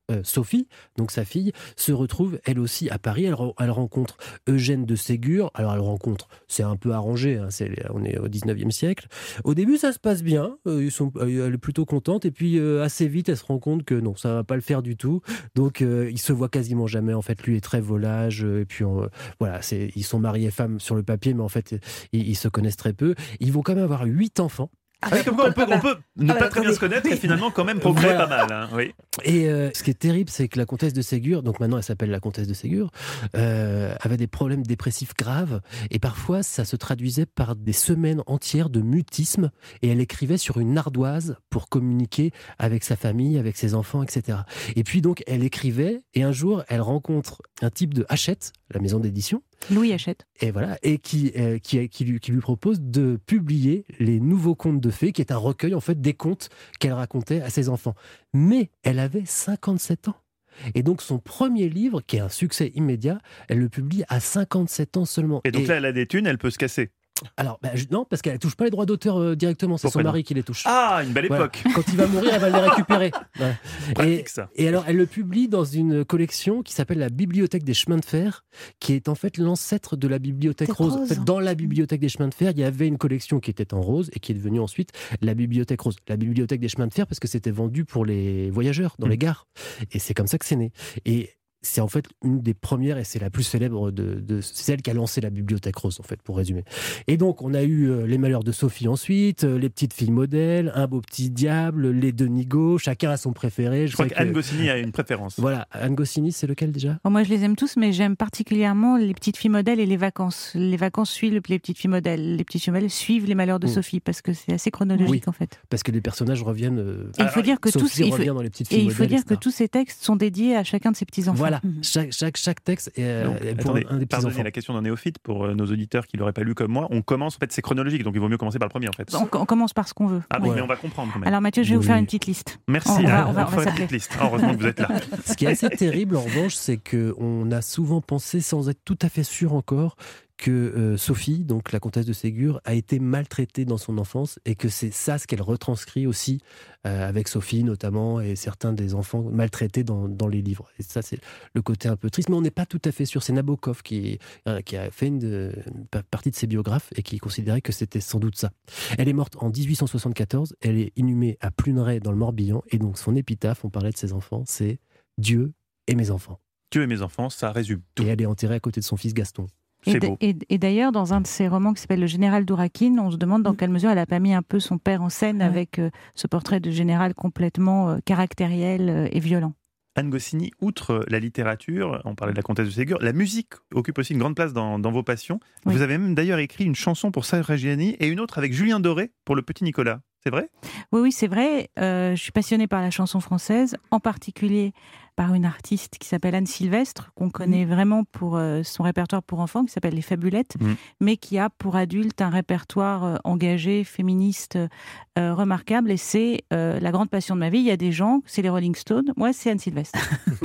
euh, Sophie, donc sa fille, se retrouve elle aussi à Paris. Elle, re- elle rencontre Eugène de Ségur. Alors elle rencontre, c'est un peu arrangé, hein, c'est, on est au dix-neuvième siècle. Au début, ça se passe bien, euh, ils sont, euh, elle est plutôt contente, et puis euh, assez vite, elle se rend compte que non, ça va pas le faire du tout. Donc euh, ils se voient quasiment jamais. En fait, lui est très volage, euh, et puis on, voilà, c'est, ils sont mariés femmes sur le papier, mais en fait, ils, ils se connaissent très peu. Ils vont quand même avoir huit enfants. Ah oui, comme quoi on peut, on peut ne Ah bah, pas très bien attendez. se connaître et finalement quand même progresser Voilà. pas mal. Hein, oui. Et euh, ce qui est terrible, c'est que la comtesse de Ségur, donc maintenant elle s'appelle la comtesse de Ségur, euh, avait des problèmes dépressifs graves, et parfois ça se traduisait par des semaines entières de mutisme, et elle écrivait sur une ardoise pour communiquer avec sa famille, avec ses enfants, et cetera. Et puis donc elle écrivait, et un jour elle rencontre un type de Hachette, la maison d'édition, Louis Hachette. et voilà, et qui, euh, qui, qui, lui, qui lui propose de publier les nouveaux contes de fées, qui est un recueil en fait des contes qu'elle racontait à ses enfants. Mais elle avait cinquante-sept ans. Et donc son premier livre, qui est un succès immédiat, elle le publie à cinquante-sept ans seulement. Et donc là, elle a des thunes, elle peut se casser. Alors, bah, je- non, parce qu'elle ne touche pas les droits d'auteur euh, directement, c'est Pourquoi son non mari qui les touche. Ah, une belle Voilà. époque. Quand il va mourir, elle va les récupérer. Voilà. Pratique, Et, ça. et alors, elle le publie dans une collection qui s'appelle la Bibliothèque des chemins de fer, qui est en fait l'ancêtre de la Bibliothèque C'est rose. rose. En fait, dans la Bibliothèque des chemins de fer, il y avait une collection qui était en rose et qui est devenue ensuite la Bibliothèque rose. La Bibliothèque des chemins de fer parce que c'était vendu pour les voyageurs dans Mmh. les gares. Et c'est comme ça que c'est né. Et c'est en fait une des premières, et c'est la plus célèbre de, de c'est celle qui a lancé la Bibliothèque rose, en fait, pour résumer. Et donc, on a eu euh, Les Malheurs de Sophie ensuite, euh, Les Petites Filles modèles, Un beau petit diable, Les Deux Nigauds, chacun a son préféré. Je crois sais qu'Anne que- Goscinny a une préférence. Voilà, Anne Goscinny, c'est lequel déjà? Bon, moi, je les aime tous, mais j'aime particulièrement Les Petites Filles modèles et Les Vacances. Les Vacances suivent Les Petites Filles modèles. Les Petites Filles modèles suivent Les Malheurs de Mm. Sophie, parce que c'est assez chronologique, Oui. en fait. Parce que les personnages reviennent. euh, Et il faut dire que Sophie tous, il faut- revient dans Les Petites Et Filles il faut modèles, dire et que cetera. tous ces textes sont dédiés à chacun de ses petits-enfants. Voilà, Mhm. chaque, chaque, chaque texte est, euh, Donc, est pour attendez, un, un des petits pardonnez enfants. la question d'un néophyte pour euh, nos auditeurs qui l'auraient pas lu comme moi. On commence, en fait, c'est chronologique, donc il vaut mieux commencer par le premier, en fait. On, on commence par ce qu'on veut. Ah bon, Ouais. mais on va comprendre quand même. Alors Mathieu, je vais vous Oui. faire une petite liste. Merci, on, on là, va, on va, on va faire une s'appeler. petite liste. Ah, heureusement que vous êtes là. Ce qui est assez terrible, en revanche, c'est qu'on a souvent pensé, sans être tout à fait sûr encore, que euh, Sophie, donc la comtesse de Ségur, a été maltraitée dans son enfance, et que c'est ça ce qu'elle retranscrit aussi euh, avec Sophie notamment, et certains des enfants maltraités dans, dans les livres. Et ça, c'est le côté un peu triste, mais on n'est pas tout à fait sûr. C'est Nabokov qui, euh, qui a fait une, de- une pa- partie de ses biographes et qui considérait que c'était sans doute ça. Elle est morte en dix-huit cent soixante-quatorze, elle est inhumée à Pluneret dans le Morbihan, et donc son épitaphe, on parlait de ses enfants, c'est « Dieu et mes enfants ». Dieu et mes enfants, ça résume tout. Et elle est enterrée à côté de son fils Gaston. Et, C'est d- beau. et- et d'ailleurs, dans un de ses romans qui s'appelle Le Général d'Ourakine, on se demande dans quelle mesure elle a pas mis un peu son père en scène Ouais. avec euh, ce portrait de général complètement euh, caractériel euh, et violent. Anne Goscinny, outre la littérature, on parlait de la comtesse de Ségur, la musique occupe aussi une grande place dans, dans vos passions. Oui. Vous avez même d'ailleurs écrit une chanson pour Serge Reggiani et une autre avec Julien Doré pour Le Petit Nicolas. C'est vrai? Oui, oui, c'est vrai. Euh, je suis passionnée par la chanson française, en particulier par une artiste qui s'appelle Anne Sylvestre, qu'on connaît vraiment pour euh, son répertoire pour enfants, qui s'appelle Les Fabulettes, Mm. mais qui a pour adultes un répertoire euh, engagé, féministe, euh, remarquable. Et c'est euh, la grande passion de ma vie. Il y a des gens, c'est les Rolling Stones. Moi, c'est Anne Sylvestre.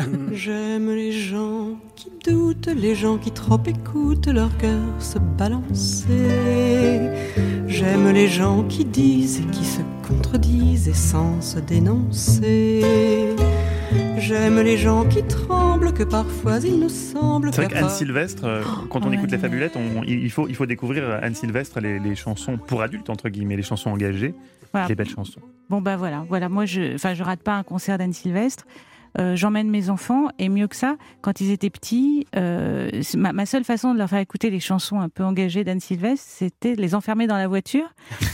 J'aime les gens qui doutent, les gens qui trop écoutent leur cœur se balancer. J'aime les gens qui disent et qui se contredisent et sans se dénoncer. J'aime les gens qui tremblent, que parfois il nous semble C'est vrai qu'Anne capables- Sylvestre, euh, quand on ouais. écoute les Fabulettes, on- il, faut, il faut découvrir Anne Sylvestre, les, les chansons pour adultes, entre guillemets, les chansons engagées, Voilà. les belles chansons. Bon, bah voilà, voilà. Moi, je, enfin, je rate pas un concert d'Anne Sylvestre. Euh, j'emmène mes enfants, et mieux que ça, quand ils étaient petits, euh, c'est ma, ma seule façon de leur faire écouter les chansons un peu engagées d'Anne Sylvestre, c'était de les enfermer dans la voiture.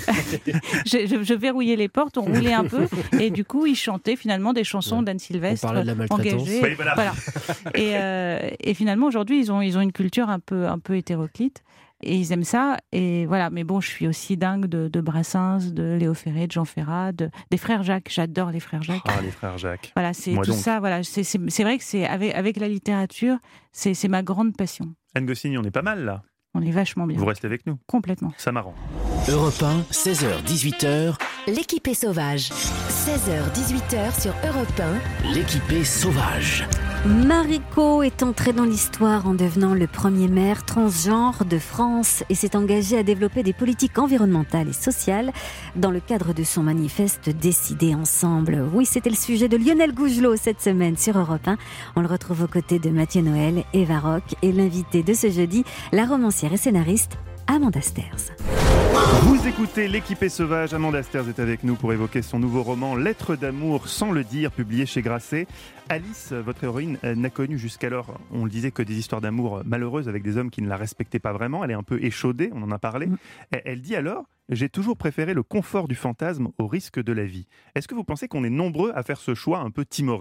je, je, je verrouillais les portes, on roulait un peu, et du coup, ils chantaient finalement des chansons d'Anne Sylvestre On parlait de la maltraitance. engagées. Oui, voilà. Et, euh, et finalement, aujourd'hui, ils ont, ils ont une culture un peu, un peu hétéroclite. Et ils aiment ça. Et voilà. Mais bon, je suis aussi dingue de, de Brassens, de Léo Ferré, de Jean Ferrat, de, des frères Jacques. J'adore les frères Jacques. Ah, les frères Jacques. Voilà, c'est Moi tout donc. ça. Voilà, c'est, c'est, c'est vrai que c'est avec, avec la littérature, c'est, c'est ma grande passion. Anne Goscinny, on est pas mal là. On est vachement bien. Vous restez avec nous. Complètement. Ça m'arrange. Europe un, seize heures dix-huit heures, L'équipée sauvage. seize heures dix-huit heures sur Europe un. l'équipée sauvage. Mariko est entrée dans l'histoire en devenant le premier maire transgenre de France et s'est engagée à développer des politiques environnementales et sociales dans le cadre de son manifeste Décider ensemble. Oui, c'était le sujet de Lionel Gougelot cette semaine sur Europe un. On le retrouve aux côtés de Mathieu Noël, Eva Rock et l'invitée de ce jeudi, la romancière et scénariste Amanda Sters. Vous écoutez L'Équipée Sauvage. Amanda Sters est avec nous pour évoquer son nouveau roman Lettres d'amour sans le dire, publié chez Grasset. Alice, votre héroïne, n'a connu jusqu'alors, on le disait, que des histoires d'amour malheureuses avec des hommes qui ne la respectaient pas vraiment. Elle est un peu échaudée, on en a parlé. Mmh. Elle dit alors « J'ai toujours préféré le confort du fantasme au risque de la vie ». Est-ce que vous pensez qu'on est nombreux à faire ce choix un peu timoré ?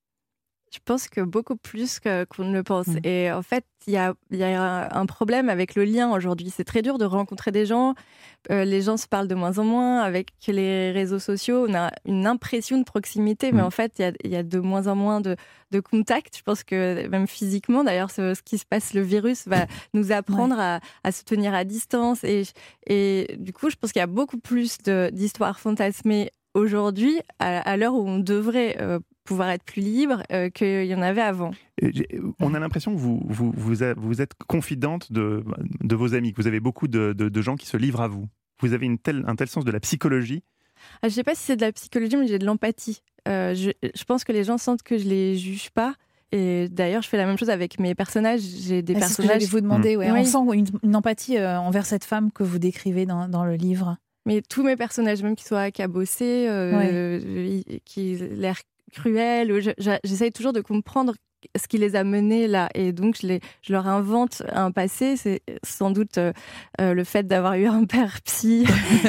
Je pense que beaucoup plus que, qu'on ne le pense. Mmh. Et en fait, il y a, y a un problème avec le lien aujourd'hui. C'est très dur de rencontrer des gens. Euh, les gens se parlent de moins en moins. Avec les réseaux sociaux, on a une impression de proximité, mmh. mais en fait, il y a, y a de moins en moins de, de contact. Je pense que même physiquement, d'ailleurs, ce, ce qui se passe, le virus va nous apprendre ouais. à, à se tenir à distance. Et, et du coup, je pense qu'il y a beaucoup plus de, d'histoires fantasmées aujourd'hui, à, à l'heure où on devrait euh, pouvoir être plus libre euh, qu'il y en avait avant. On a l'impression que vous, vous, vous, vous êtes confidente de, de vos amis, que vous avez beaucoup de, de, de gens qui se livrent à vous. Vous avez une telle, un tel sens de la psychologie. Je ne sais pas si c'est de la psychologie, mais j'ai de l'empathie. Euh, je, je pense que les gens sentent que je ne les juge pas. Et d'ailleurs, je fais la même chose avec mes personnages. J'ai des ah, personnages... C'est ce que j'allais vous demander. Ouais. Oui. On sent une, une empathie euh, envers cette femme que vous décrivez dans, dans le livre. Mais tous mes personnages, même qu'ils soient cabossés, euh, ouais. euh, qui l'air cruel, je, j'essaye toujours de comprendre ce qui les a menés là. Et donc, je, les, je leur invente un passé. C'est sans doute euh, le fait d'avoir eu un père psy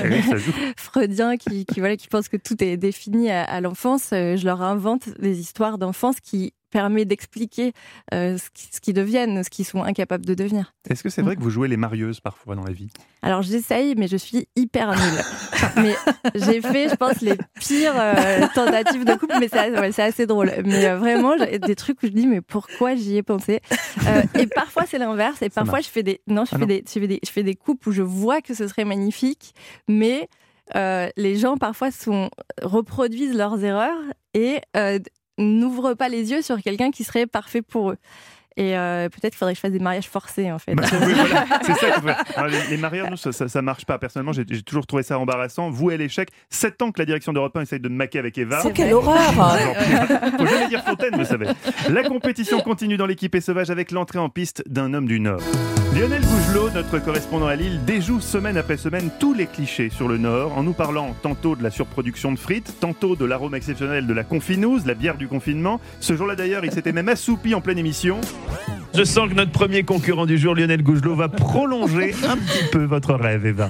freudien qui, qui, voilà, qui pense que tout est défini à, à l'enfance. Je leur invente des histoires d'enfance qui permet d'expliquer euh, ce, qui, ce qu'ils deviennent, ce qu'ils sont incapables de devenir. Est-ce que c'est vrai que vous jouez les marieuses parfois dans la vie ? Alors j'essaye, mais je suis hyper nulle. Mais j'ai fait, je pense, les pires euh, tentatives de couple, mais c'est, ouais, c'est assez drôle. Mais euh, vraiment, j'ai des trucs où je dis, mais pourquoi j'y ai pensé ? euh, Et parfois c'est l'inverse. Et parfois je fais des, non, je, ah fais non. Des, je fais des, je fais des couples où je vois que ce serait magnifique, mais euh, les gens parfois sont, reproduisent leurs erreurs et euh, n'ouvrent pas les yeux sur quelqu'un qui serait parfait pour eux. Et euh, peut-être qu'il faudrait que je fasse des mariages forcés, en fait. Bah, oui, voilà, c'est ça. Alors, les, les mariages, nous, ça, ça, ça marche pas. Personnellement, j'ai, j'ai toujours trouvé ça embarrassant. Vous et l'échec. Sept ans que la direction d'Europe un essaye de me maquer avec Eva. C'est quelle horreur. Faut jamais dire Fontaine, vous savez. La compétition continue dans l'Équipée Sauvage avec l'entrée en piste d'un homme du Nord. Lionel Gougelot, notre correspondant à Lille, déjoue semaine après semaine tous les clichés sur le Nord, en nous parlant tantôt de la surproduction de frites, tantôt de l'arôme exceptionnel de la confinouse, la bière du confinement. Ce jour-là d'ailleurs, il s'était même assoupi en pleine émission. Je sens que notre premier concurrent du jour, Lionel Gougelot, va prolonger un petit peu votre rêve, Eva.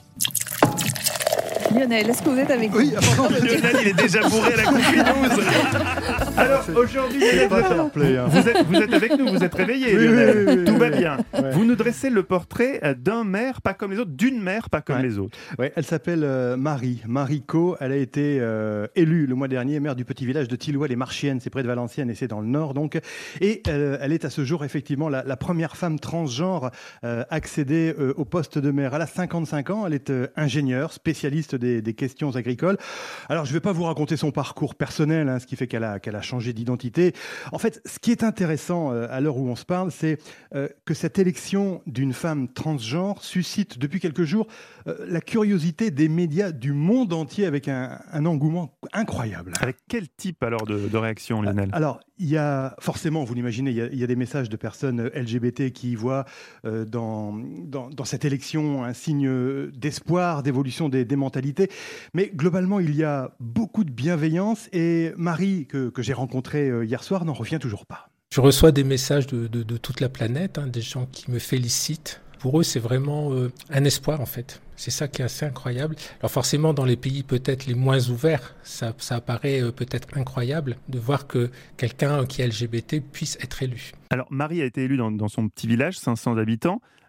Lionel, est-ce que vous êtes avec nous ? Oui, pardon. Lionel, il est déjà bourré à la confinouse. Alors, aujourd'hui, Lionel, vous, play, hein. vous, êtes, vous êtes avec nous, vous êtes réveillé, oui, Lionel. Oui, oui, Tout oui, va oui. bien. Ouais. Vous nous dressez le portrait d'un maire pas comme les autres, d'une maire pas comme ouais. les autres. Ouais, elle s'appelle euh, Marie, Mariko. Elle a été euh, élue le mois dernier maire du petit village de Tillouet-les-Marchiennes, c'est près de Valenciennes et c'est dans le Nord, donc. Et euh, elle est à ce jour, effectivement, la, la première femme transgenre euh, accédée euh, au poste de maire. Elle a cinquante-cinq ans, elle est euh, ingénieure, spécialiste des, des questions agricoles. Alors, je ne vais pas vous raconter son parcours personnel, hein, ce qui fait qu'elle a, qu'elle a changé d'identité. En fait, ce qui est intéressant euh, à l'heure où on se parle, c'est euh, que cette élection d'une femme transgenre suscite depuis quelques jours euh, la curiosité des médias du monde entier avec un, un engouement incroyable. Avec quel type alors de, de réaction, Lionel ? Alors, il y a forcément, vous l'imaginez, il y a, il y a des messages de personnes L G B T qui voient euh, dans, dans, dans cette élection un signe d'espoir, d'évolution des, des mentalités. Mais globalement, il y a beaucoup de bienveillance et Marie, que, que j'ai rencontrée euh, hier soir, n'en revient toujours pas. Je reçois des messages de, de, de toute la planète, hein, des gens qui me félicitent. Pour eux, c'est vraiment euh, un espoir, en fait. C'est ça qui est assez incroyable. Alors forcément, dans les pays peut-être les moins ouverts, ça, ça apparaît euh, peut-être incroyable de voir que quelqu'un qui est L G B T puisse être élu. Alors, Marie a été élue dans, dans son petit village, cinq cents habitants.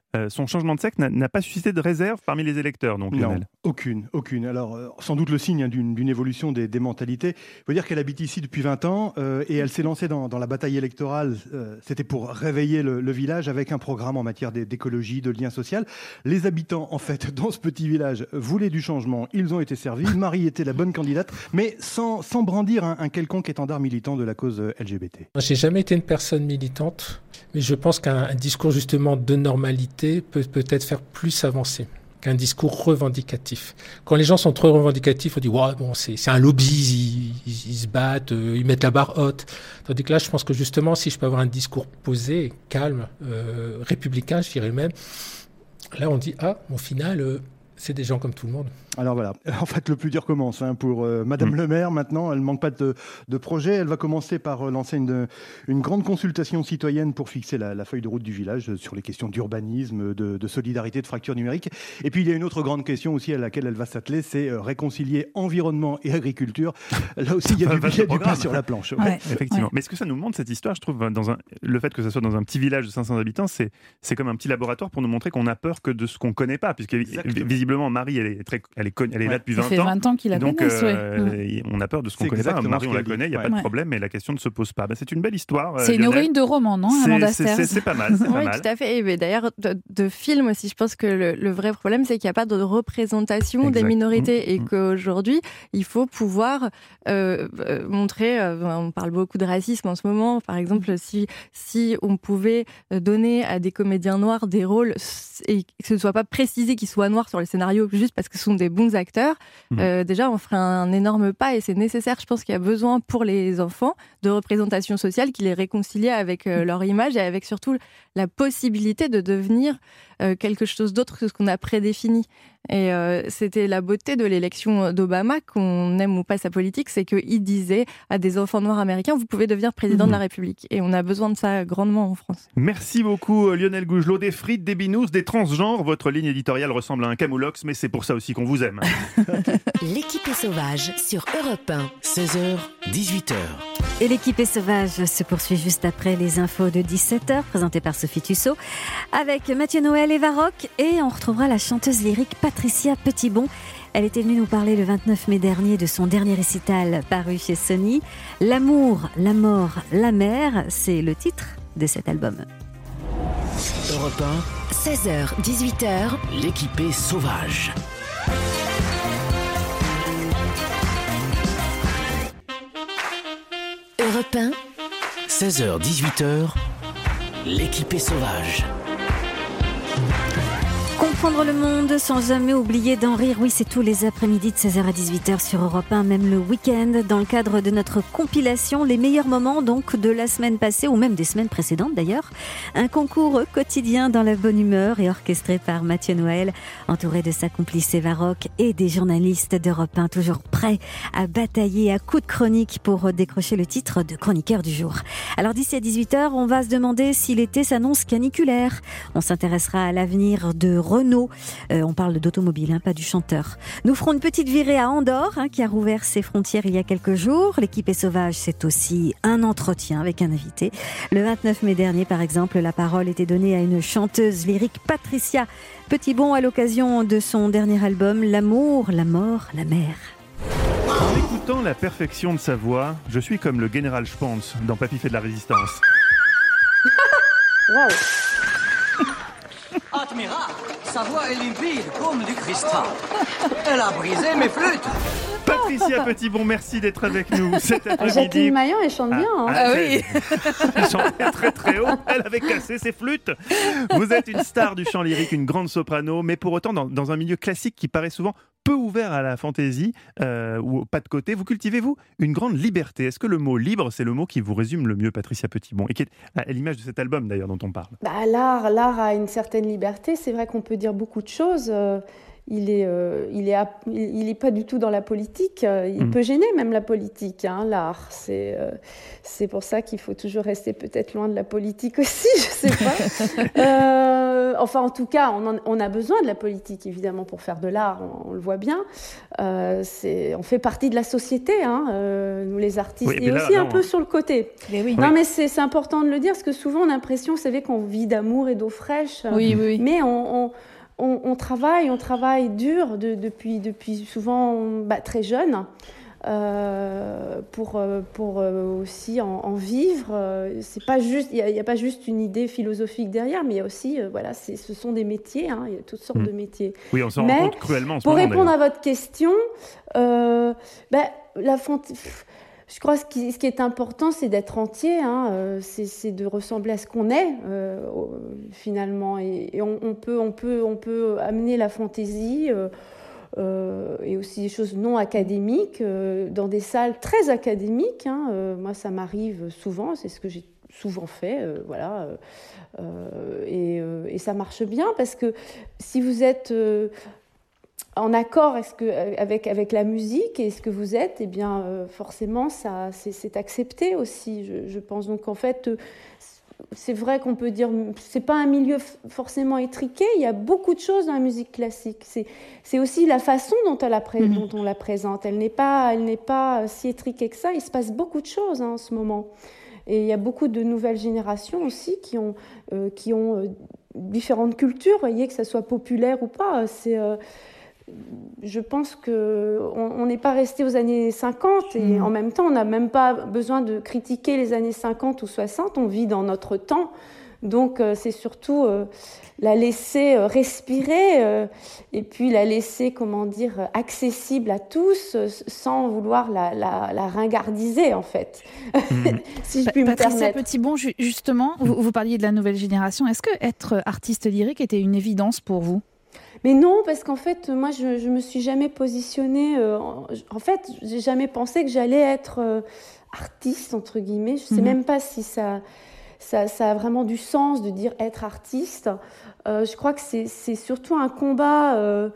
euh, son changement de sexe n'a, n'a pas suscité de réserve parmi les électeurs, donc, Non, Lionel. aucune, aucune. Alors, euh, sans doute le signe hein, d'une, d'une évolution des, des mentalités. Il faut dire qu'elle habite ici depuis vingt ans euh, et elle s'est lancée dans, dans la bataille électorale. Euh, c'était pour réveiller le, le village avec un programme en matière d'écologie, de lien social. Les habitants, en fait, dans ce petit village, voulaient du changement. Ils ont été servis. Marie était la bonne candidate, mais sans, sans brandir un, un quelconque étendard militant de la cause L G B T. J'ai jamais été une personne militante, mais je pense qu'un un discours justement de normalité peut peut-être faire plus avancer qu'un discours revendicatif. Quand les gens sont trop revendicatifs, on dit ouais, bon, c'est, c'est un lobby, ils, ils, ils se battent, euh, ils mettent la barre haute. Tandis que là, je pense que justement, si je peux avoir un discours posé, calme, euh, républicain, je dirais même, là, on dit ah, au final, euh, c'est des gens comme tout le monde. Alors voilà, en fait le plus dur commence hein, pour euh, Madame mmh. le maire maintenant, elle ne manque pas de, de projet, elle va commencer par euh, lancer une, une grande consultation citoyenne pour fixer la, la feuille de route du village sur les questions d'urbanisme, de, de solidarité, de fracture numérique. Et puis il y a une autre grande question aussi à laquelle elle va s'atteler, c'est euh, réconcilier environnement et agriculture. Là aussi il y a du, il y a du pain sur la planche. Ouais. Ouais, effectivement, ouais. Mais ce que ça nous montre cette histoire, je trouve, dans un, le fait que ça soit dans un petit village de cinq cents habitants, c'est, c'est comme un petit laboratoire pour nous montrer qu'on a peur que de ce qu'on ne connaît pas, puisque Exactement. visiblement Marie elle est, très, elle est, elle est là depuis vingt ans. Ça fait vingt ans qu'il la donc, connaissent, euh, ouais. on a peur de ce qu'on ne connaît pas. Marie, on la connaît, il n'y a ouais. pas de ouais. problème, mais la question ne se pose pas. Bah, c'est une belle histoire. C'est euh, une Lionel. héroïne de roman, non, Amanda c'est, c'est, c'est pas mal. C'est oui, pas mal. tout à fait. Et d'ailleurs, de, de film aussi, je pense que le, le vrai problème, c'est qu'il n'y a pas de représentation exact. des minorités mmh, et mmh. qu'aujourd'hui, il faut pouvoir euh, montrer. Euh, on parle beaucoup de racisme en ce moment. Par exemple, si, si on pouvait donner à des comédiens noirs des rôles et que ce ne soit pas précisé qu'ils soient noirs sur les scénarios juste parce que ce sont des bons acteurs, mmh. euh, déjà, on ferait un énorme pas et c'est nécessaire. Je pense qu'il y a besoin pour les enfants de représentation sociale qui les réconcilie avec euh, leur image et avec surtout la possibilité de devenir euh, quelque chose d'autre que ce qu'on a prédéfini. Et euh, c'était la beauté de l'élection d'Obama, qu'on aime ou pas sa politique, c'est qu'il disait à des enfants noirs américains, vous pouvez devenir président mmh. de la République. Et on a besoin de ça grandement en France. Merci beaucoup Lionel Gougelot. Des frites, des binous, des transgenres. Votre ligne éditoriale ressemble à un camoulox, mais c'est pour ça aussi qu'on vous aime. L'équipe est sauvage sur Europe un. seize heures, dix-huit heures. Et l'équipe est sauvage se poursuit juste après les infos de dix-sept heures, présentées par Sophie Tussaud, avec Mathieu Noël et Varrock. Et on retrouvera la chanteuse lyrique Patricia Petitbon. Elle était venue nous parler le vingt-neuf mai dernier de son dernier récital paru chez Sony. L'amour, la mort, la mer, c'est le titre de cet album. Europe un. seize heures, dix-huit heures. L'équipe est sauvage. Europe un. seize heures, dix-huit heures. L'équipe est sauvage. Comprendre le monde sans jamais oublier d'en rire, oui, c'est tous les après-midi de seize heures à dix-huit heures sur Europe un, même le week-end, dans le cadre de notre compilation Les meilleurs moments donc de la semaine passée, ou même des semaines précédentes d'ailleurs. Un concours quotidien dans la bonne humeur et orchestré par Mathieu Noël, entouré de sa complice Eva Rock et des journalistes d'Europe un, toujours prêts à batailler à coups de chronique pour décrocher le titre de chroniqueur du jour. Alors d'ici à dix-huit heures, on va se demander si l'été s'annonce caniculaire. On s'intéressera à l'avenir de Renault. Euh, on parle d'automobile, hein, pas du chanteur. Nous ferons une petite virée à Andorre, hein, qui a rouvert ses frontières il y a quelques jours. L'équipe est sauvage, c'est aussi un entretien avec un invité. Le vingt-neuf mai dernier, par exemple, la parole était donnée à une chanteuse lyrique, Patricia Petitbon, à l'occasion de son dernier album, L'amour, la mort, la mer. En écoutant la perfection de sa voix, je suis comme le général Spence dans Papy fait de la résistance. Wow. Admirable, sa voix est limpide comme du cristal. Elle a brisé mes flûtes. Patricia Petitbon, merci d'être avec nous cet après-midi. Jacqueline Maillan, elle chante bien. Hein. Ah, ah oui. Elle chantait très très haut, elle avait cassé ses flûtes. Vous êtes une star du chant lyrique, une grande soprano, mais pour autant dans, dans un milieu classique qui paraît souvent peu ouvert à la fantaisie euh, ou pas de côté. Vous cultivez, vous, une grande liberté. Est-ce que le mot libre, c'est le mot qui vous résume le mieux, Patricia Petitbon, et qui est à l'image de cet album d'ailleurs dont on parle? Bah, l'art, l'art a une certaine liberté. C'est vrai qu'on peut dire beaucoup de choses. Euh, il est, euh, il est, ap- il est pas du tout dans la politique. Il mmh. peut gêner même la politique, hein, l'art. C'est, euh, c'est pour ça qu'il faut toujours rester peut-être loin de la politique aussi, je sais pas. euh, enfin, en tout cas, on, en, on a besoin de la politique, évidemment, pour faire de l'art, on, on le voit bien. Euh, c'est, on fait partie de la société, hein, euh, nous les artistes, oui, et là, aussi là, un non, peu hein. sur le côté. Mais oui. Non, oui. mais c'est, c'est important de le dire, parce que souvent, on a l'impression, vous savez, qu'on vit d'amour et d'eau fraîche. Oui, oui. Mais on... on On, on travaille, on travaille dur de, depuis, depuis souvent bah, très jeune euh, pour, pour euh, aussi en, en vivre. C'est pas juste, il n'y a, a pas juste une idée philosophique derrière, mais il y a aussi, euh, voilà, c'est, ce sont des métiers, hein, il y a toutes sortes mmh. de métiers. Oui, on s'en mais, rend compte cruellement en ce pour moment. Pour répondre d'ailleurs. à votre question, euh, bah, la fantaisie... Je crois que ce qui, ce qui est important, c'est d'être entier, hein, euh, c'est, c'est de ressembler à ce qu'on est, euh, finalement. Et, et on, on, peut, on, peut, on peut amener la fantaisie euh, euh, et aussi des choses non académiques euh, dans des salles très académiques. Hein. Euh, moi, ça m'arrive souvent, c'est ce que j'ai souvent fait, euh, voilà. Euh, et, euh, et ça marche bien parce que si vous êtes... Euh, en accord est-ce que, avec, avec la musique et ce que vous êtes, eh bien, euh, forcément, ça, c'est, c'est accepté aussi, je, je pense. Donc, en fait, euh, c'est vrai qu'on peut dire c'est pas un milieu f- forcément étriqué. Il y a beaucoup de choses dans la musique classique. C'est, c'est aussi la façon dont, elle la pré- mmh. dont on la présente. Elle n'est pas, elle n'est pas si étriquée que ça. Il se passe beaucoup de choses hein, en ce moment. Et il y a beaucoup de nouvelles générations aussi qui ont, euh, qui ont euh, différentes cultures, vous voyez, que ça soit populaire ou pas. C'est... Euh, Je pense qu'on n'est pas resté aux années cinquante et mmh. en même temps, on n'a même pas besoin de critiquer les années cinquante ou soixante. On vit dans notre temps. Donc, euh, c'est surtout euh, la laisser euh, respirer euh, et puis la laisser, comment dire, accessible à tous euh, sans vouloir la, la, la ringardiser, en fait, mmh. si je puis me Patricia permettre. Petitbon, justement, vous, vous parliez de la nouvelle génération. Est-ce que être artiste lyrique était une évidence pour vous ? Mais non, parce qu'en fait, moi, je ne me suis jamais positionnée... Euh, en, en fait, j'ai jamais pensé que j'allais être euh, artiste, entre guillemets. Je ne sais mmh. même pas si ça, ça, ça a vraiment du sens de dire être artiste. Euh, je crois que c'est, c'est surtout un combat euh,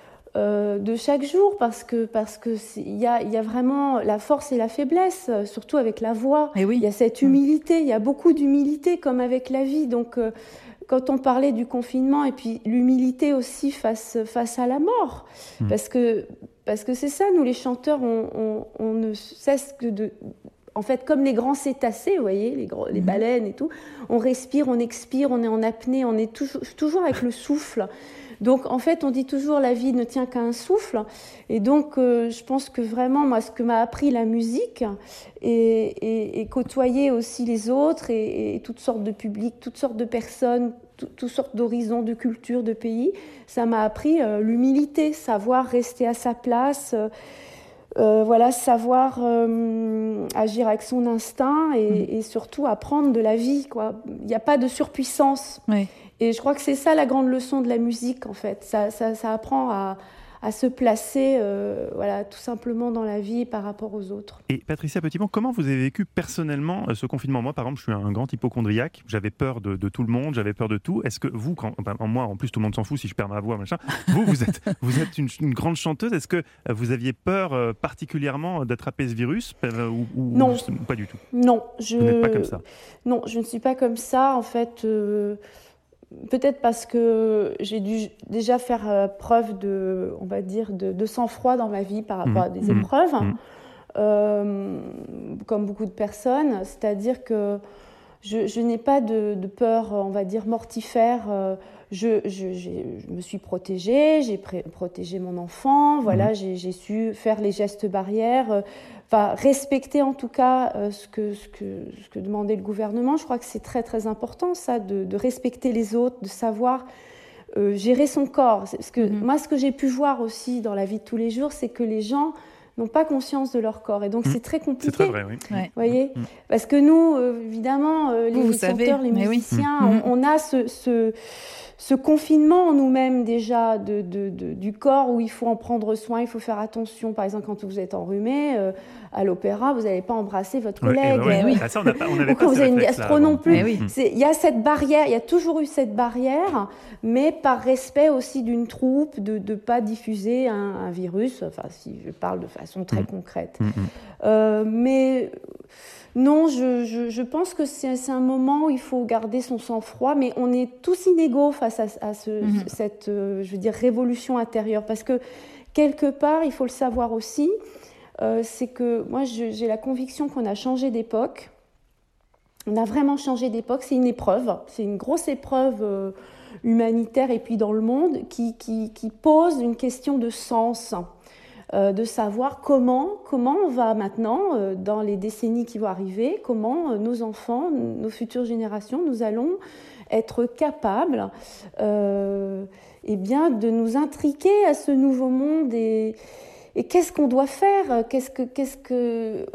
euh, de chaque jour, parce que parce que il y a, y a vraiment la force et la faiblesse, surtout avec la voix. Il oui. y a cette humilité, il mmh. y a beaucoup d'humilité, comme avec la vie. Donc... Euh, Quand on parlait du confinement et puis l'humilité aussi face, face à la mort, mmh. parce, que, parce que c'est ça, nous les chanteurs, on, on, on ne cesse que de... En fait, comme les grands cétacés, vous voyez, les, gros, les mmh. baleines et tout, on respire, on expire, on est en apnée, on est toujours, toujours avec le souffle. Donc, en fait, on dit toujours la vie ne tient qu'à un souffle. Et donc, euh, je pense que vraiment, moi, ce que m'a appris la musique et, et, et côtoyer aussi les autres et, et toutes sortes de publics, toutes sortes de personnes, tout, toutes sortes d'horizons, de cultures, de pays, ça m'a appris euh, l'humilité, savoir rester à sa place, euh, euh, voilà, savoir euh, agir avec son instinct et, mmh. et surtout apprendre de la vie, quoi. Il n'y a pas de surpuissance. Oui. Et je crois que c'est ça la grande leçon de la musique, en fait. Ça, ça, ça apprend à, à se placer, euh, voilà, tout simplement dans la vie par rapport aux autres. Et Patricia Petitbon, comment vous avez vécu personnellement ce confinement ? Moi, par exemple, je suis un grand hypochondriaque. J'avais peur de, de tout le monde, j'avais peur de tout. Est-ce que vous, quand, ben, moi, en plus, tout le monde s'en fout si je perds ma voix, machin. Vous, vous êtes, vous êtes une, une grande chanteuse. Est-ce que vous aviez peur euh, particulièrement d'attraper ce virus euh, ou, ou, Non. ou pas du tout ? Non, je. Vous n'êtes pas comme ça ? Non, je ne suis pas comme ça. En fait. Euh... Peut-être parce que j'ai dû déjà faire euh, preuve de, on va dire, de, de sang-froid dans ma vie par rapport mmh. à des épreuves, mmh. euh, comme beaucoup de personnes. C'est-à-dire que je, je n'ai pas de, de peur, on va dire, mortifère. Euh, je, je, j'ai, je me suis protégée, j'ai pré- protégé mon enfant, voilà, mmh. j'ai, j'ai su faire les gestes barrières, euh, enfin, respecter en tout cas euh, ce, que, ce, que, ce que demandait le gouvernement. Je crois que c'est très très important ça, de, de respecter les autres, de savoir euh, gérer son corps. Parce que mmh. moi, ce que j'ai pu voir aussi dans la vie de tous les jours, c'est que les gens n'ont pas conscience de leur corps. Et donc, mmh. c'est très compliqué. C'est très vrai, oui. Vous voyez mmh. Parce que nous, euh, évidemment, euh, les, vous les savez, chanteurs, les musiciens, oui. mmh. on, on a ce... ce Ce confinement en nous-mêmes déjà de, de, de, du corps où il faut en prendre soin, il faut faire attention. Par exemple, quand vous êtes enrhumé, euh, à l'opéra, vous n'allez pas embrasser votre collègue. Ouais, bah oui. euh, ah, ça, on n'a pas, on n'avait ou pas quand vous avez une réflexe, gastro là, non plus. oui. Il y a cette barrière, il y a toujours eu cette barrière, mais par respect aussi d'une troupe, de ne pas diffuser un, un virus, enfin si je parle de façon très mmh. concrète. Mmh. Euh, mais... Non, je, je, je pense que c'est, c'est un moment où il faut garder son sang-froid, mais on est tous inégaux face à, à ce, mmh. cette, euh, je veux dire, révolution intérieure. Parce que, quelque part, il faut le savoir aussi, euh, c'est que moi, je, j'ai la conviction qu'on a changé d'époque. On a vraiment changé d'époque. C'est une épreuve, c'est une grosse épreuve euh, humanitaire et puis dans le monde qui, qui, qui pose une question de sens. Euh, de savoir comment, comment on va maintenant, euh, dans les décennies qui vont arriver, comment euh, nos enfants, nos futures générations, nous allons être capables euh, eh bien, de nous intriquer à ce nouveau monde et, et qu'est-ce qu'on doit faire, qu'est-ce que, qu'est-ce que,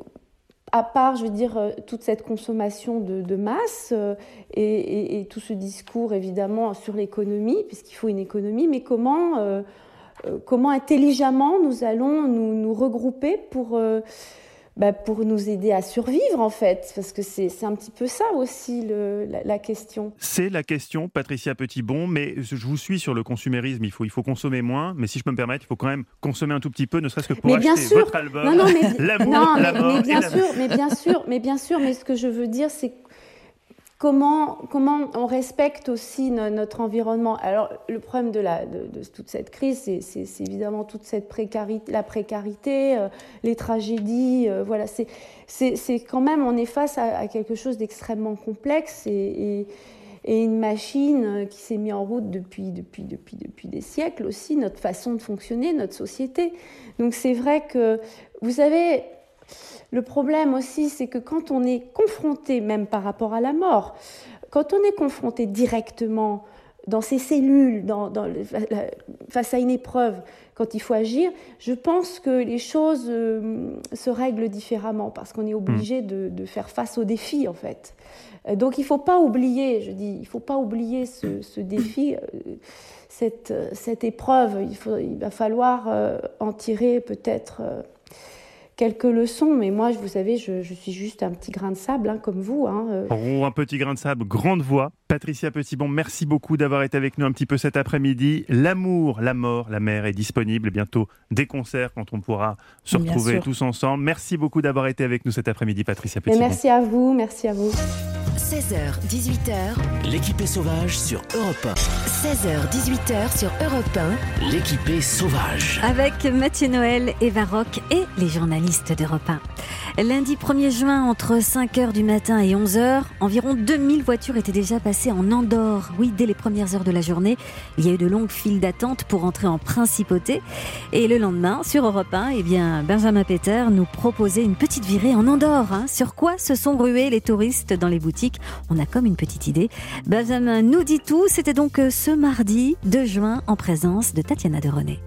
à part, je veux dire, toute cette consommation de, de masse euh, et, et, et tout ce discours, évidemment, sur l'économie, puisqu'il faut une économie, mais comment... Euh, Euh, comment intelligemment nous allons nous, nous regrouper pour, euh, bah, pour nous aider à survivre, en fait. Parce que c'est, c'est un petit peu ça aussi, le, la, la question. C'est la question, Patricia Petitbon, mais je vous suis sur le consumérisme. Il faut, il faut consommer moins, mais si je peux me permettre, il faut quand même consommer un tout petit peu, ne serait-ce que pour mais acheter bien sûr. votre album, non, non, mais, l'amour, non, la mais, mort mais bien et sûr, la... mais bien sûr, mais bien sûr, mais ce que je veux dire, c'est Comment, comment on respecte aussi no, notre environnement. Alors, le problème de, la, de, de toute cette crise, c'est, c'est, c'est évidemment toute cette précarité, la précarité, euh, les tragédies. Euh, voilà, c'est, c'est, c'est quand même, on est face à, à quelque chose d'extrêmement complexe et, et, et une machine qui s'est mise en route depuis, depuis, depuis, depuis des siècles aussi, notre façon de fonctionner, notre société. Donc, c'est vrai que, vous savez... Le problème aussi, c'est que quand on est confronté, même par rapport à la mort, quand on est confronté directement dans ses cellules, dans, dans le, face à une épreuve, quand il faut agir, je pense que les choses euh, se règlent différemment parce qu'on est obligé de, de faire face aux défis, en fait. Donc il ne faut pas oublier, je dis, il ne faut pas oublier ce, ce défi, euh, cette, cette épreuve. Il, faut, il va falloir euh, en tirer peut-être... Euh, quelques leçons, mais moi, vous savez, je, je suis juste un petit grain de sable, hein, comme vous. Hein. Oh, un petit grain de sable, grande voix. Patricia Petitbon, merci beaucoup d'avoir été avec nous un petit peu cet après-midi. L'amour, la mort, la mer est disponible bientôt des concerts quand on pourra se Bien retrouver sûr. tous ensemble. Merci beaucoup d'avoir été avec nous cet après-midi, Patricia Petitbon. Et merci à vous, merci à vous. seize heures, dix-huit heures. L'équipée sauvage sur Europe un. seize heures, dix-huit heures sur Europe un. L'équipée sauvage. Avec Mathieu Noël, Eva Rock et les journalistes d'Europe un. Lundi premier juin, entre cinq heures du matin et onze heures, environ deux mille voitures étaient déjà passées en Andorre. Oui, dès les premières heures de la journée, il y a eu de longues files d'attente pour entrer en principauté. Et le lendemain, sur Europe un, eh bien, Benjamin Peter nous proposait une petite virée en Andorre. Hein. Sur quoi se sont rués les touristes dans les boutiques ? On a comme une petite idée. Benjamin nous dit tout. C'était donc ce mardi deux juin en présence de Tatiana Deronay.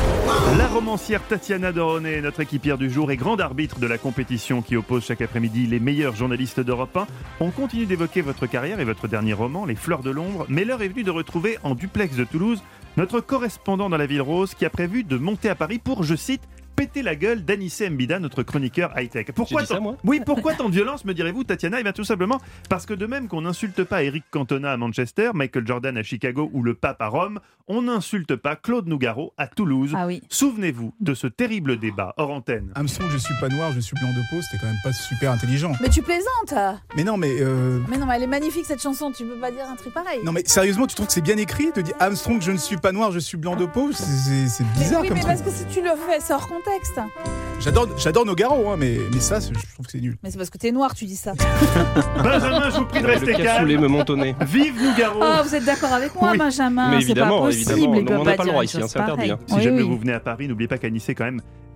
La romancière Tatiana Deronay, notre équipière du jour et grande arbitre de la compétition qui oppose chaque après-midi les meilleurs journalistes d'Europe un. On continue d'évoquer votre carrière et votre dernier roman, Les Fleurs de l'ombre, mais l'heure est venue de retrouver en duplex de Toulouse notre correspondant dans la ville rose qui a prévu de monter à Paris pour, je cite, péter la gueule d'Anissé Mbida, notre chroniqueur high-tech. Pourquoi J'ai dit ça, tant... moi Oui, pourquoi tant de violence, me direz-vous, Tatiana ? Eh bien, tout simplement parce que de même qu'on n'insulte pas Eric Cantona à Manchester, Michael Jordan à Chicago ou le pape à Rome, on n'insulte pas Claude Nougaro à Toulouse. Ah oui. Souvenez-vous de ce terrible débat hors antenne. Armstrong, je suis pas noir, je suis blanc de peau, c'était quand même pas super intelligent. Mais tu plaisantes. Mais non, mais... Euh... Mais non, mais elle est magnifique cette chanson, tu peux pas dire un truc pareil. Non mais sérieusement, tu trouves que c'est bien écrit ? Te dire Armstrong, je ne suis pas noir, je suis blanc de peau, c'est, c'est, c'est bizarre mais oui, comme mais truc. parce que si tu le fais, c'est hors contexte. J'adore, j'adore Nogaro, hein, mais, mais ça, je trouve que c'est nul. Mais c'est parce que t'es noir, tu dis ça. Benjamin, je vous prie de rester calme. Cassoulet me montonner. Vive Nougaro. Ah, vous êtes d'accord avec moi, Oui. Benjamin ? Mais C'est évidemment, pas possible, évidemment. il peut On n'a pas pas le dire droit une ici, chose hein, c'est interdit, pareille. hein. Si Oui, jamais oui. vous venez à Paris, n'oubliez pas qu'Anissé, quand même,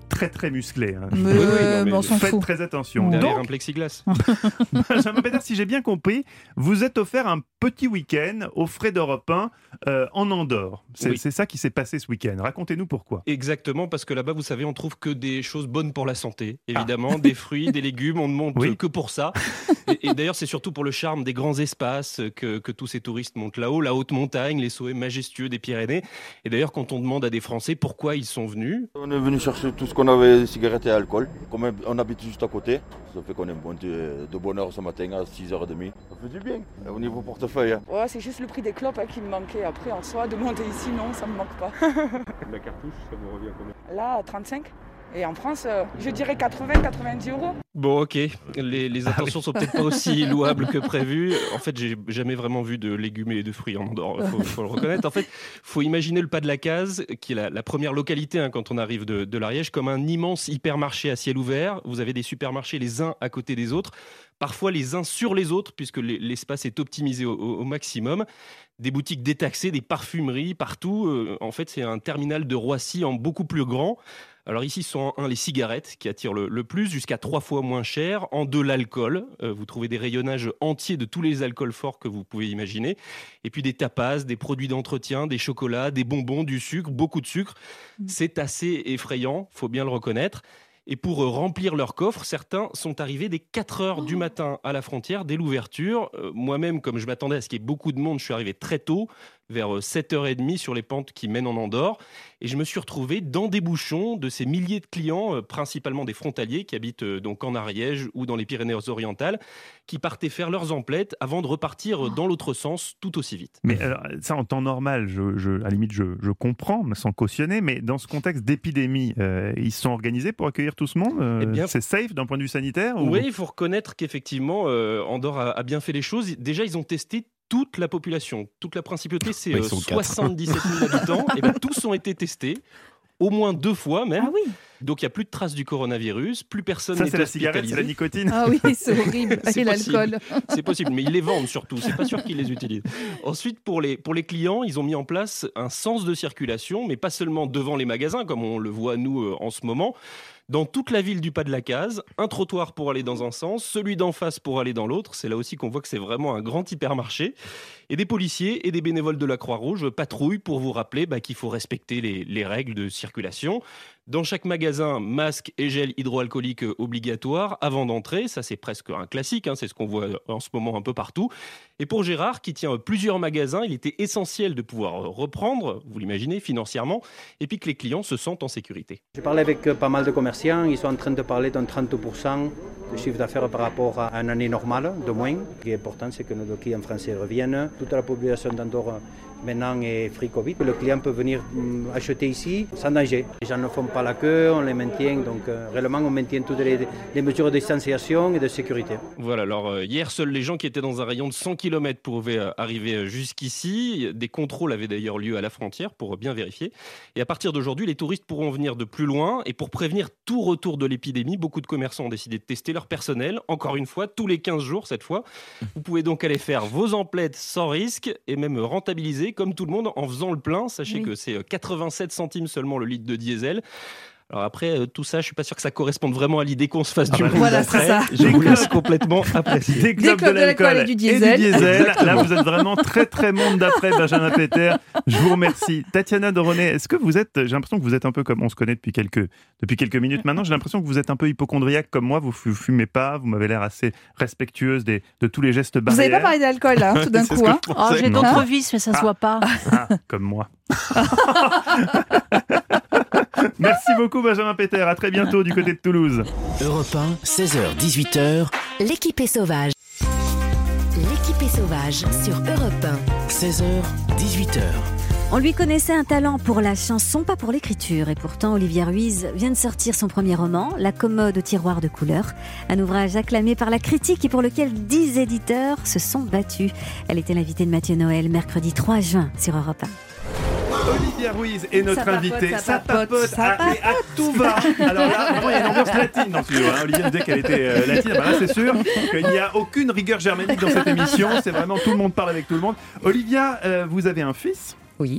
très très musclé. Hein. Mais, oui, oui, non, mais on s'en faites fout. très attention. Derrière Donc, un plexiglas. Benjamin Péter, si j'ai bien compris, vous êtes offert un petit week-end aux frais d'Europe un euh, en Andorre. C'est, Oui. c'est ça qui s'est passé ce week-end. Racontez-nous pourquoi. Exactement, parce que là-bas, vous savez, on trouve que des choses bonnes pour la santé. Évidemment, ah. des fruits, des légumes, on ne monte oui. que pour ça. Et, et d'ailleurs, c'est surtout pour le charme des grands espaces que, que tous ces touristes montent là-haut, la haute montagne, les sommets majestueux des Pyrénées. Et d'ailleurs, quand on demande à des Français pourquoi ils sont venus... On est venu chercher tout ce qu'on avait, cigarettes et alcool. Comme on habite juste à côté, ça fait qu'on est monté de bonne heure ce matin à six heures trente. Ça fait du bien, au niveau portefeuille. Hein. Ouais, c'est juste le prix des clopes hein, qui me manquait. Après, en soi, de monter ici, non, ça me manque pas. La cartouche, ça vous revient combien? Là, trente-cinq. Et en France, euh, je dirais quatre-vingts à quatre-vingt-dix euros. Bon, ok. Les, les intentions sont peut-être pas aussi louables que prévu. En fait, j'ai jamais vraiment vu de légumes et de fruits en Andorre. Il faut, faut le reconnaître. En fait, faut imaginer le Pas de la Case, qui est la, la première localité hein, quand on arrive de, de l'Ariège, comme un immense hypermarché à ciel ouvert. Vous avez des supermarchés les uns à côté des autres, parfois les uns sur les autres, puisque l'espace est optimisé au, au maximum. Des boutiques détaxées, des parfumeries partout. Euh, en fait, c'est un terminal de Roissy en beaucoup plus grand. Alors ici, ce sont en un les cigarettes qui attirent le, le plus, jusqu'à trois fois moins cher. En deux, l'alcool. Euh, vous trouvez des rayonnages entiers de tous les alcools forts que vous pouvez imaginer. Et puis des tapas, des produits d'entretien, des chocolats, des bonbons, du sucre, beaucoup de sucre. Mmh. C'est assez effrayant, faut bien le reconnaître. Et pour remplir leur coffre, certains sont arrivés dès quatre heures du matin à la frontière, dès l'ouverture. Euh, moi-même, comme je m'attendais à ce qu'il y ait beaucoup de monde, je suis arrivé très tôt, vers sept heures trente sur les pentes qui mènent en Andorre. Et je me suis retrouvé dans des bouchons de ces milliers de clients, euh, principalement des frontaliers qui habitent euh, donc en Ariège ou dans les Pyrénées-Orientales, qui partaient faire leurs emplettes avant de repartir dans l'autre sens tout aussi vite. Mais alors, ça, en temps normal, je, je, à la limite, je, je comprends, sans cautionner, mais dans ce contexte d'épidémie, euh, ils se sont organisés pour accueillir tout ce monde euh, eh bien, C'est safe d'un point de vue sanitaire ou... Oui, il faut reconnaître qu'effectivement, euh, Andorre a, a bien fait les choses. Déjà, ils ont testé toute la population. Toute la principauté, c'est euh, soixante-dix-sept mille habitants. Et bien, tous ont été testés. Au moins deux fois même. Ah oui. Donc il n'y a plus de traces du coronavirus, plus personne ça, n'est hospitalisé. Ça c'est la cigarette, c'est la nicotine. Ah oui, c'est horrible. c'est et l'alcool. C'est possible, mais ils les vendent surtout, c'est pas sûr qu'ils les utilisent. Ensuite, pour les, pour les clients, ils ont mis en place un sens de circulation, mais pas seulement devant les magasins, comme on le voit nous euh, en ce moment. Dans toute la ville du Pas de la Case, un trottoir pour aller dans un sens, celui d'en face pour aller dans l'autre. C'est là aussi qu'on voit que c'est vraiment un grand hypermarché. Et des policiers et des bénévoles de la Croix-Rouge patrouillent pour vous rappeler bah, qu'il faut respecter les, les règles de circulation. Dans chaque magasin, masque et gel hydroalcoolique obligatoire avant d'entrer. Ça, c'est presque un classique, hein, c'est ce qu'on voit en ce moment un peu partout. Et pour Gérard, qui tient plusieurs magasins, il était essentiel de pouvoir reprendre, vous l'imaginez, financièrement, et puis que les clients se sentent en sécurité. J'ai parlé avec pas mal de commerçants, ils sont en train de parler d'un trente pour cent de chiffre d'affaires par rapport à une année normale, de moins. Ce qui est important, c'est que nos clients français reviennent. Toute la population d'Andorre maintenant est free Covid. Le client peut venir acheter ici sans danger. Les gens ne font pas la queue, on les maintient. Donc euh, réellement, on maintient toutes les, les mesures de distanciation et de sécurité. Voilà, alors euh, hier, seuls les gens qui étaient dans un rayon de cent kilomètres pouvaient euh, arriver jusqu'ici. Des contrôles avaient d'ailleurs lieu à la frontière pour bien vérifier. Et à partir d'aujourd'hui, les touristes pourront venir de plus loin. Et pour prévenir tout retour de l'épidémie, beaucoup de commerçants ont décidé de tester leur personnel. Encore une fois, tous les quinze jours cette fois. Vous pouvez donc aller faire vos emplettes sans risque et même rentabiliser comme tout le monde en faisant le plein. Sachez oui. que c'est quatre-vingt-sept centimes seulement le litre de diesel. Alors après, euh, tout ça, je suis pas sûr que ça corresponde vraiment à l'idée qu'on se fasse du ah bah monde voilà, après. Ça. Je vous laisse complètement apprécier. Des clubs, Des clubs de, de l'alcool et du diesel. Et du diesel. Là, vous êtes vraiment très, très monde d'après, Benjamin Péter. Je vous remercie. Tatiana Doronet, est-ce que vous êtes, j'ai l'impression que vous êtes un peu comme, on se connaît depuis quelques, depuis quelques minutes maintenant, j'ai l'impression que vous êtes un peu hypochondriaque comme moi, vous fumez pas, vous m'avez l'air assez respectueuse des, de tous les gestes barrières. Vous n'avez pas parlé d'alcool, là, tout d'un coup. Hein. Oh, j'ai d'autres vices, mais ça se ah. voit pas. Ah, comme moi. Merci beaucoup Benjamin Péter, à très bientôt du côté de Toulouse. Europe un, seize heures dix-huit heures. L'équipe est sauvage. L'équipe est sauvage sur Europe un. seize heures dix-huit heures. On lui connaissait un talent pour la chanson, pas pour l'écriture. Et pourtant, Olivia Ruiz vient de sortir son premier roman, La commode au tiroir de couleurs. Un ouvrage acclamé par la critique et pour lequel dix éditeurs se sont battus. Elle était l'invitée de Mathieu Noël, mercredi trois juin sur Europe un. Olivia Ruiz est notre ça papote, invitée. Ça, ça papote, papote, ça à, papote. à tout va. Alors là, vraiment, il y a une ambiance latine dans ce studio. Hein. Olivia nous disait qu'elle était euh, latine. Ben là, c'est sûr qu'il n'y a aucune rigueur germanique dans cette émission. C'est vraiment tout le monde parle avec tout le monde. Olivia, euh, vous avez un fils ? Oui.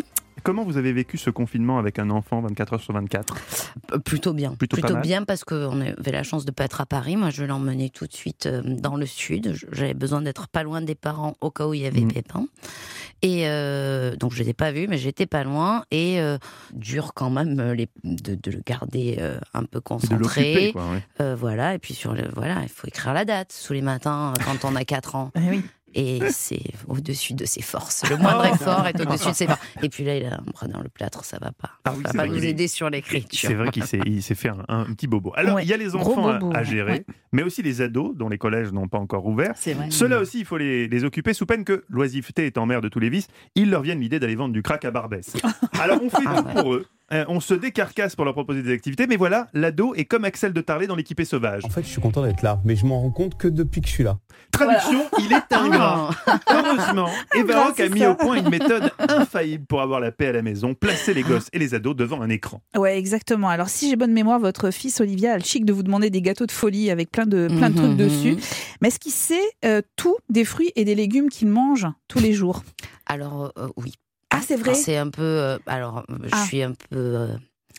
comment vous avez vécu ce confinement avec un enfant vingt-quatre heures sur vingt-quatre ? Plutôt bien. Plutôt, Plutôt pas bien parce qu'on avait la chance de ne pas être à Paris. Moi, je l'emmenais tout de suite dans le sud. J'avais besoin d'être pas loin des parents au cas où il y avait mmh. pépin. Et euh, donc, je ne l'ai pas vu, mais j'étais pas loin. Et euh, dur quand même les, de, de le garder euh, un peu concentré. Quoi, oui. euh, voilà. Et puis, sur le, voilà, il faut écrire la date tous les matins quand on a quatre ans. oui. Et c'est au-dessus de ses forces. Le moindre effort est au-dessus de ses forces. Et puis là, il a un bras dans le plâtre, ça va pas. Ah oui, ça va pas nous aider est... sur l'écriture. C'est vrai qu'il s'est, il s'est fait un, un petit bobo. Alors, ouais, il y a les enfants à, à gérer, ouais. mais aussi les ados dont les collèges n'ont pas encore ouvert. Ceux-là aussi, il faut les, les occuper sous peine que, l'oisiveté étant mère de tous les vices, ils leur viennent l'idée d'aller vendre du crack à Barbès. Alors, on fait ah, tout ouais. pour eux. Euh, on se décarcasse pour leur proposer des activités, mais voilà, l'ado est comme Axel de Tarlet dans l'équipée sauvage. En fait, je suis content d'être là, mais je m'en rends compte que depuis que je suis là. Traduction, voilà. Il est ingrat. Heureusement, Eva Rock a mis ça. au point une méthode infaillible pour avoir la paix à la maison, placer les gosses et les ados devant un écran. Ouais, exactement. Alors, si j'ai bonne mémoire, votre fils Olivia a le chic de vous demander des gâteaux de folie avec plein de, plein de trucs mmh, dessus. Mmh. Mais est-ce qu'il sait euh, tout des fruits et des légumes qu'il mange tous les jours ? Alors, euh, oui. Ah, c'est vrai. C'est un peu. Euh, alors, je ah. suis un peu euh,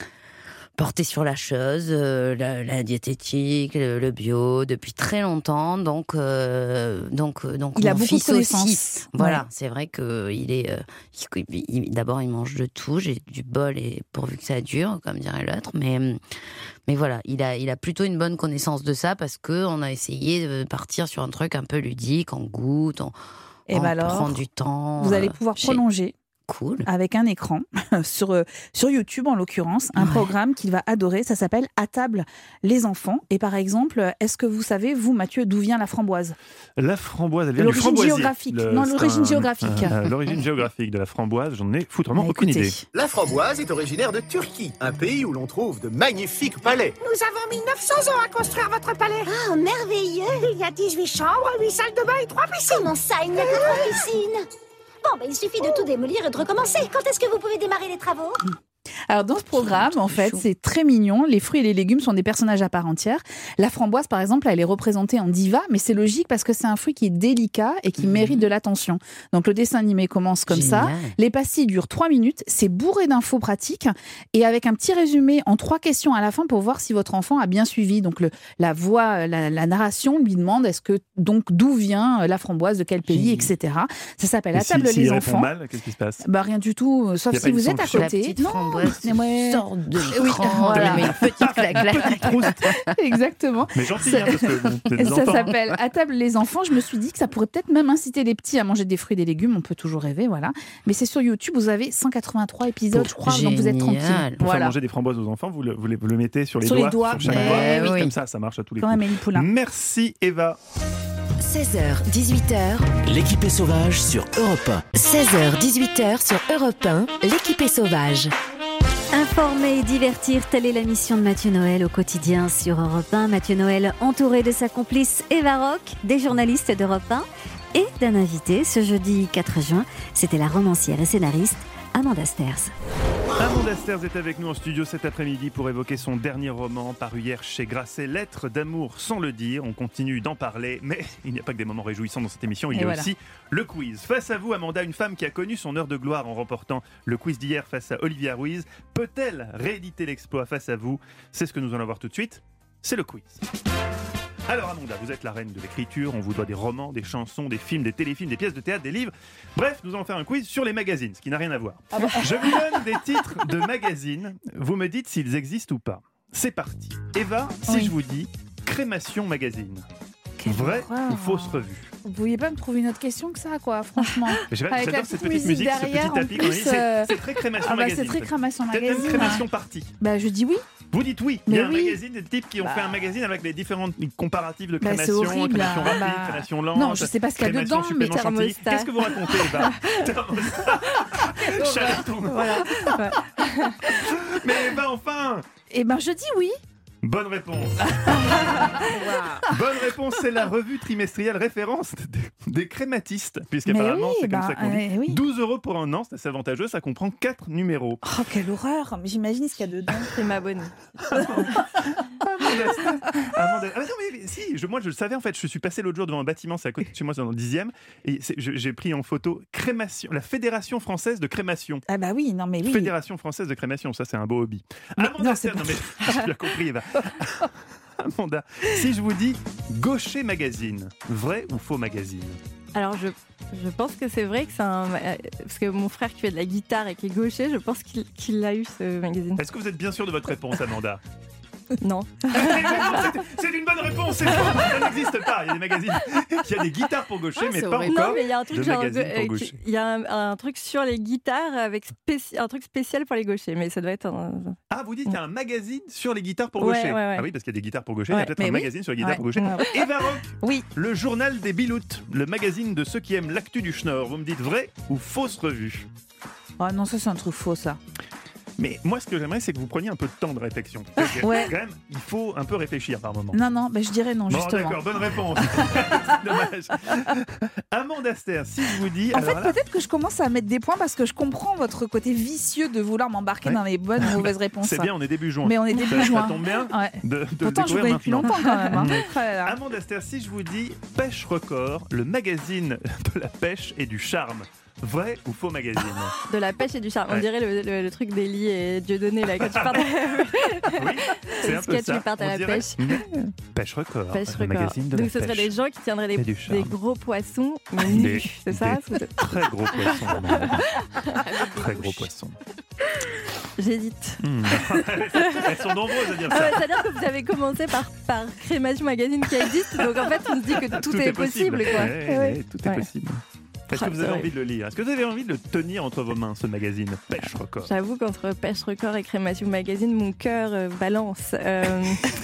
portée sur la chose, euh, la, la diététique, le, le bio, depuis très longtemps. Donc, euh, donc, donc il mon a beaucoup fils de connaissances. Aussi. Voilà, ouais. c'est vrai que il est. Euh, il, il, d'abord, il mange de tout. J'ai du bol et pourvu que ça dure, comme dirait l'autre. Mais, mais voilà, il a, il a plutôt une bonne connaissance de ça parce que on a essayé de partir sur un truc un peu ludique, on goûte, on, et on bah alors, prend du temps. Vous allez pouvoir prolonger. Cool. Avec un écran, sur, sur YouTube en l'occurrence, un ouais. programme qu'il va adorer, ça s'appelle À table les enfants. Et par exemple, est-ce que vous savez, vous Mathieu, d'où vient la framboise ? La framboise, elle vient l'origine du framboisier. Géographique. Le, non, l'origine un, géographique. Euh, l'origine géographique de la framboise, j'en ai foutrement ah, aucune idée. La framboise est originaire de Turquie, un pays où l'on trouve de magnifiques palais. Nous avons mis neuf cents ans à construire votre palais. Ah, merveilleux. Il y a dix-huit chambres, huit salles de bain et trois piscines. Comment ça, il n'y a que trois piscines ? Bon, ben, il suffit de tout démolir et de recommencer. Quand est-ce que vous pouvez démarrer les travaux ? Alors dans ce programme, en fait, c'est très mignon. Les fruits et les légumes sont des personnages à part entière. La framboise, par exemple, elle est représentée en diva, mais c'est logique parce que c'est un fruit qui est délicat et qui mmh. mérite de l'attention. Donc le dessin animé commence comme Génial. ça. Les pastilles durent trois minutes. C'est bourré d'infos pratiques et avec un petit résumé en trois questions à la fin pour voir si votre enfant a bien suivi. Donc le, la voix, la, la narration lui demande est-ce que donc d'où vient la framboise, de quel pays, et cetera. Ça s'appelle À table si, les si enfants. Mal, qu'est-ce qui se passe ? Bah rien du tout, sauf si vous êtes à côté. Non. Mais ouais. Sort de oui, voilà. Une petite claque. Exactement. Mais gentil, hein, parce que ça enfants. s'appelle À table les enfants. Je me suis dit que ça pourrait peut-être même inciter les petits à manger des fruits et des légumes. On peut toujours rêver, voilà. Mais c'est sur YouTube. Vous avez cent quatre-vingt-trois épisodes, Pour je crois, Génial. donc vous êtes tranquille. Pour voilà. faire manger des framboises aux enfants, vous le, vous le, vous le mettez sur les sur doigts, les doigts, sur chaque mais doigt. Oui. Comme ça, ça marche à tous les Quand coups. Merci Eva. seize heures, dix-huit heures. L'équipée sauvage sur Europe un. seize heures, dix-huit heures sur Europe un. L'équipée sauvage. Informer et divertir, telle est la mission de Mathieu Noël au quotidien sur Europe un. Mathieu Noël entouré de sa complice Eva Rock, des journalistes d'Europe un et d'un invité. Ce jeudi quatre juin, c'était la romancière et scénariste Amanda Sters. Amanda Sters est avec nous en studio cet après-midi pour évoquer son dernier roman paru hier chez Grasset, Lettres d'amour sans le dire. On continue d'en parler, mais il n'y a pas que des moments réjouissants dans cette émission, il y a voilà. aussi le quiz. Face à vous, Amanda, une femme qui a connu son heure de gloire en remportant le quiz d'hier face à Olivia Ruiz. Peut-elle rééditer l'exploit face à vous ? C'est ce que nous allons voir tout de suite. C'est le quiz. Alors Amanda, vous êtes la reine de l'écriture, on vous doit des romans, des chansons, des films, des téléfilms, des pièces de théâtre, des livres. Bref, nous allons faire un quiz sur les magazines, ce qui n'a rien à voir. Ah bon Je vous donne des titres de magazines, vous me dites s'ils existent ou pas. C'est parti. Eva, si oui. je vous dis Crémation Magazine, Quelle vrai horreur. ou fausse revue ? Vous ne pouviez pas me trouver une autre question que ça, quoi, franchement. J'adore cette petite musique, derrière, ce petit tapis. Plus, c'est, c'est très Crémation ah bah, Magazine. C'est très Crémation Magazine. Peut-être même Crémation Party. Bah, je dis oui. Vous dites oui. Mais il y a un oui. magazine, des types qui ont bah. fait un magazine avec les différents comparatifs de bah, crémation, horrible, crémation rapide, bah. crémation lente. Non, je sais pas ce qu'il y a dedans, mais thermostat. Qu'est-ce que vous racontez, Eva? Chalaton. Voilà. Mais Eva, enfin. Eh ben, je dis oui. Bonne réponse. Bonne réponse, c'est la revue trimestrielle référence des, des crématistes, puisqu'apparemment oui, c'est bah, comme ça qu'on dit. Euh, oui. douze euros pour un an, c'est assez avantageux, ça comprend quatre numéros. Oh, quelle horreur. J'imagine ce qu'il y a dedans. C'est ma bonne. Amanda Aster. Amanda... Ah, non, mais, mais si, je, moi je le savais en fait. Je suis passé l'autre jour devant un bâtiment, c'est à côté de chez moi, c'est dans le dixième, et c'est, je, j'ai pris en photo crémation, la Fédération française de crémation. Ah bah oui, non mais oui. Fédération française de crémation, ça c'est un beau hobby. Mais, Amanda non, Aster, c'est non mais tu l'as compris, Eva. Amanda, si je vous dis Gaucher Magazine, vrai ou faux magazine? Alors, je, je pense que c'est vrai que c'est un... Parce que mon frère qui fait de la guitare et qui est gaucher, je pense qu'il, qu'il a eu ce magazine. Est-ce que vous êtes bien sûr de votre réponse, Amanda? Non. c'est, c'est une bonne réponse, c'est faux. Ça n'existe pas. Il y a des magazines, il y a des guitares pour gaucher, ah, mais pas vrai. encore Non, mais il y a un truc de genre, magazines euh, pour gaucher. Il y a un, un truc sur les guitares avec spéci... un truc spécial pour les gauchers, mais ça doit être un... Ah, vous dites qu'il y a un magazine sur les guitares pour ouais, gaucher. Ouais, ouais. Ah oui, parce qu'il y a des guitares pour gaucher, ouais, il y a peut-être un oui. magazine sur les guitares ouais. pour gaucher. Ouais. Eva Rock, oui. Le journal des Biloutes, le magazine de ceux qui aiment l'actu du Schnorr. Vous me dites vrai ou fausse revue? Ah non, ça c'est un truc faux, ça. Mais moi, ce que j'aimerais, c'est que vous preniez un peu de temps de réflexion. Ouais. Quand même, il faut un peu réfléchir par moment. Non, non, bah, je dirais non, bon, justement. D'accord, bonne réponse. Dommage. Amanda Aster, si je vous dis... En alors fait, là... peut-être que je commence à mettre des points parce que je comprends votre côté vicieux de vouloir m'embarquer ouais. dans les bonnes ou mauvaises réponses. C'est bien, on est début juin. Mais on est début ça, juin. Ça tombe bien ouais. de, de Pourtant, je vous voyais depuis longtemps quand même. Hein. Amanda Aster, si je vous dis Pêche Record, le magazine de la pêche et du charme. Vrai ou faux magazine? De la pêche et du charme. Ouais. On dirait le, le, le truc d'Elie et Dieudonné là quand tu partes. Oui, c'est un peu ça. Tu partes à la pêche. Pêche Record. Pêche le Record. magazine de Donc la ce seraient pêche des gens qui tiendraient des, des gros poissons mais nus, c'est ça? Des très gros poissons. Très gros poissons. J'hésite. Mmh. Elles sont nombreuses à dire ça. Ah ouais, c'est-à-dire que vous avez commencé par, par Crémation Magazine qui existe, donc en fait on se dit que tout, tout est, est possible. possible quoi. Ouais, ouais. Ouais, tout est ouais. possible. Est-ce que vous avez envie de le lire? Est-ce que vous avez envie de le tenir entre vos mains, ce magazine Pêche Record? J'avoue qu'entre Pêche Record et Crémation Magazine, mon cœur euh, balance. Euh...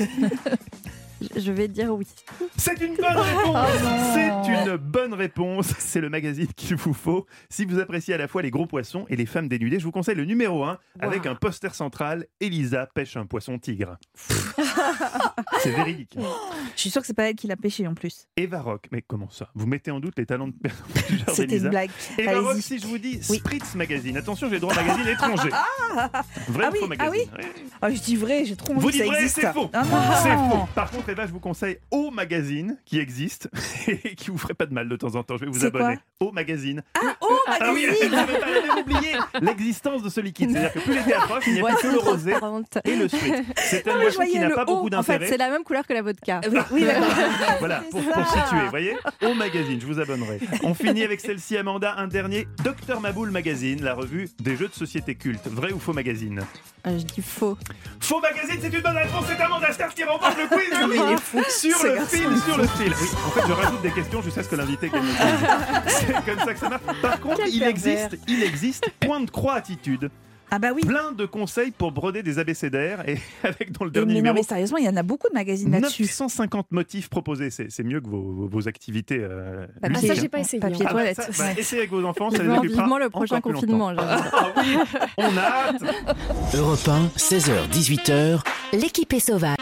Je vais dire oui. C'est une bonne réponse. Oh C'est une bonne réponse. C'est le magazine qu'il vous faut. Si vous appréciez à la fois les gros poissons et les femmes dénudées, je vous conseille le numéro un wow. avec un poster central. Elisa pêche un poisson tigre. C'est véridique. Je suis sûre que c'est pas elle qui l'a pêché en plus. Eva Rock, mais comment ça? Vous mettez en doute les talents de C'était une blague. Eva Allez-y. Rock, si je vous dis oui. Spritz Magazine, attention, j'ai le droit à magazine étranger. Vrai ah ou oui, faux magazine? Ah oui oui. Oh, je dis vrai, j'ai trop envie vous que ça dites vrai, existe. C'est faux. Ah non. C'est faux. Par contre, Eva, je vous conseille Au Magazine qui existe et qui vous ferait pas de mal de temps en temps. Je vais vous c'est abonner. Quoi Au Magazine. Ah, Au Magazine. Ah oui, vous n'avez pas oublié l'existence de ce liquide. C'est-à-dire que plus l'été approche, il n'y a ouais, plus que le rosé et le spritz. C'est une boisson qui n'a pas beaucoup d'intérêt. En fait, c'est la même couleur que la vodka. Oui, oui voilà, pour, pour situer, vous voyez. Au Magazine, je vous abonnerai. On finit avec celle-ci, Amanda, un dernier. Docteur Maboul Magazine, la revue des jeux de société cultes. Vrai ou faux magazine? euh, Je dis faux. Faux magazine, c'est une bonne réponse. C'est Amanda Aster qui remporte le quiz. Oui, il est fou. Sur le fil, sur le fil. Oui, en fait, je rajoute des questions jusqu'à ce que l'invité gagne. C'est comme ça que ça marche. Par contre, Quel il existe, il existe Point de Croix Attitude. Ah bah oui. Plein de conseils pour broder des abécédaires et avec dans le dernier mais numéro. Non mais sérieusement, il y en a beaucoup de magazines là-dessus. neuf cent cinquante motifs proposés, c'est, c'est mieux que vos, vos, vos activités. Euh, ah ça j'ai pas essayé. Papier hein. toilette. Ah bah, ça, bah, essayez avec vos enfants, ça les occupera vivement le prochain confinement. Ah oui, on a hâte. Europe un, seize heures dix-huit heures. L'équipe est sauvage.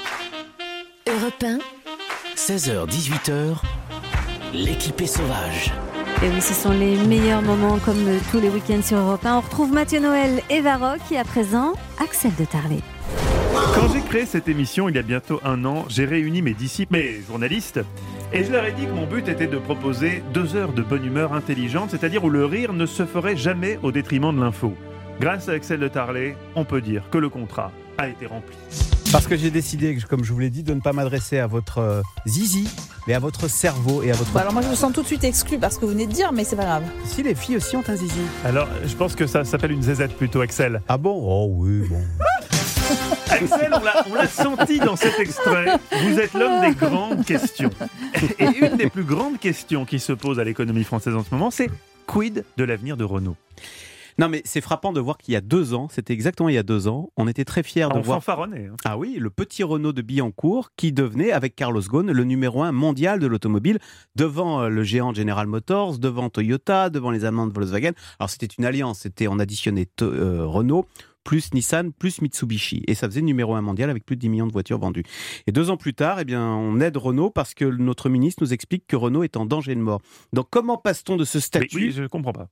Europe un, seize heures dix-huit heures. L'équipe est sauvage. Et oui, ce sont les meilleurs moments comme tous les week-ends sur Europe un. On retrouve Mathieu Noël et Varrock et à présent, Axel de Tarlet. Quand j'ai créé cette émission il y a bientôt un an, j'ai réuni mes disciples, mes journalistes, et je leur ai dit que mon but était de proposer deux heures de bonne humeur intelligente, c'est-à-dire où le rire ne se ferait jamais au détriment de l'info. Grâce à Axel de Tarlet, on peut dire que le contrat a été rempli. Parce que j'ai décidé, comme je vous l'ai dit, de ne pas m'adresser à votre euh, zizi, mais à votre cerveau et à votre... Bah alors moi je me sens tout de suite exclue parce que vous venez de dire, mais c'est pas grave. Si, les filles aussi ont un zizi. Alors, je pense que ça s'appelle une zézette plutôt, Axel. Ah bon? Oh oui, bon... Axel, on l'a, on l'a senti dans cet extrait, vous êtes l'homme des grandes questions. Et une des plus grandes questions qui se pose à l'économie française en ce moment, c'est quid de l'avenir de Renault? Non mais c'est frappant de voir qu'il y a deux ans, c'était exactement il y a deux ans, on était très fiers de on voir... fanfaronnait. Hein. Ah oui, le petit Renault de Billancourt qui devenait, avec Carlos Ghosn, le numéro un mondial de l'automobile, devant le géant General Motors, devant Toyota, devant les Allemands de Volkswagen. Alors c'était une alliance, c'était, on additionnait to- euh, Renault, plus Nissan, plus Mitsubishi. Et ça faisait numéro un mondial avec plus de dix millions de voitures vendues. Et deux ans plus tard, eh bien, on aide Renault parce que notre ministre nous explique que Renault est en danger de mort. Donc comment passe-t-on de ce statut... Oui, oui, je ne comprends pas.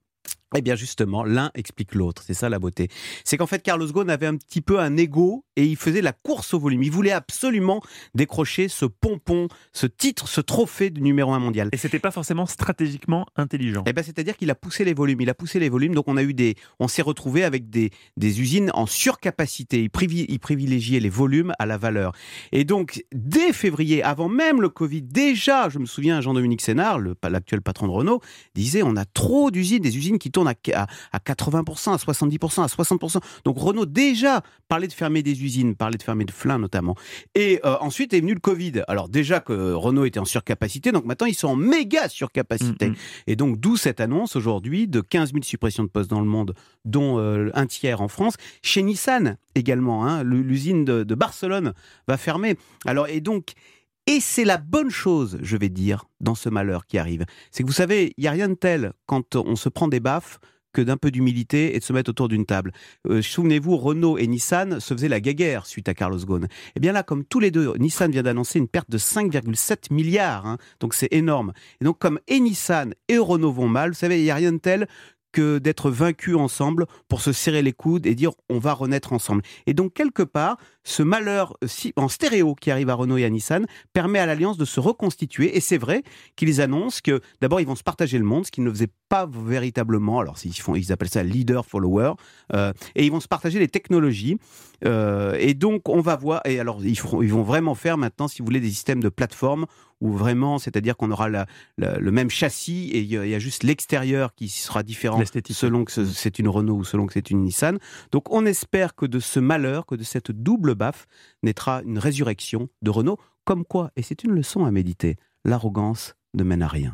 Eh bien justement, l'un explique l'autre, c'est ça la beauté. C'est qu'en fait Carlos Ghosn avait un petit peu un ego et il faisait la course au volume. Il voulait absolument décrocher ce pompon, ce titre, ce trophée du numéro un mondial. Et c'était pas forcément stratégiquement intelligent. Eh bien c'est-à-dire qu'il a poussé les volumes, il a poussé les volumes, donc on a eu des, on s'est retrouvé avec des, des usines en surcapacité. Il, privi, il privilégiait les volumes à la valeur. Et donc dès février, avant même le Covid, déjà, je me souviens, Jean-Dominique Sénard, le, l'actuel patron de Renault, disait on a trop d'usines, des usines qui tournent À, à, à quatre-vingts pour cent, à soixante-dix pour cent, à soixante pour cent. Donc Renault déjà parlait de fermer des usines, parlait de fermer de Flins notamment. Et euh, ensuite est venu le Covid. Alors déjà que Renault était en surcapacité, donc maintenant ils sont en méga surcapacité. Mmh, mmh. Et donc d'où cette annonce aujourd'hui de quinze mille suppressions de postes dans le monde, dont euh, un tiers en France. Chez Nissan également, hein, l'usine de, de Barcelone va fermer. Alors et donc Et c'est la bonne chose, je vais dire, dans ce malheur qui arrive. C'est que vous savez, il n'y a rien de tel quand on se prend des baffes que d'un peu d'humilité et de se mettre autour d'une table. Euh, souvenez-vous, Renault et Nissan se faisaient la guéguerre suite à Carlos Ghosn. Et bien là, comme tous les deux, Nissan vient d'annoncer une perte de cinq virgule sept milliards, hein, donc c'est énorme. Et donc comme et Nissan et Renault vont mal, vous savez, il n'y a rien de tel que d'être vaincus ensemble pour se serrer les coudes et dire on va renaître ensemble. Et donc quelque part, ce malheur en stéréo qui arrive à Renault et à Nissan permet à l'Alliance de se reconstituer. Et c'est vrai qu'ils annoncent que d'abord ils vont se partager le monde, ce qu'ils ne faisaient pas véritablement. Alors ils, font, ils appellent ça leader-follower. Euh, et ils vont se partager les technologies. Euh, et donc on va voir. Et alors ils, feront, ils vont vraiment faire maintenant, si vous voulez, des systèmes de plateforme où vraiment, c'est-à-dire qu'on aura la, la, le même châssis et il y, y a juste l'extérieur qui sera différent selon que c'est une Renault ou selon que c'est une Nissan. Donc on espère que de ce malheur, que de cette double baffe, naîtra une résurrection de Renault. Comme quoi, et c'est une leçon à méditer, l'arrogance ne mène à rien.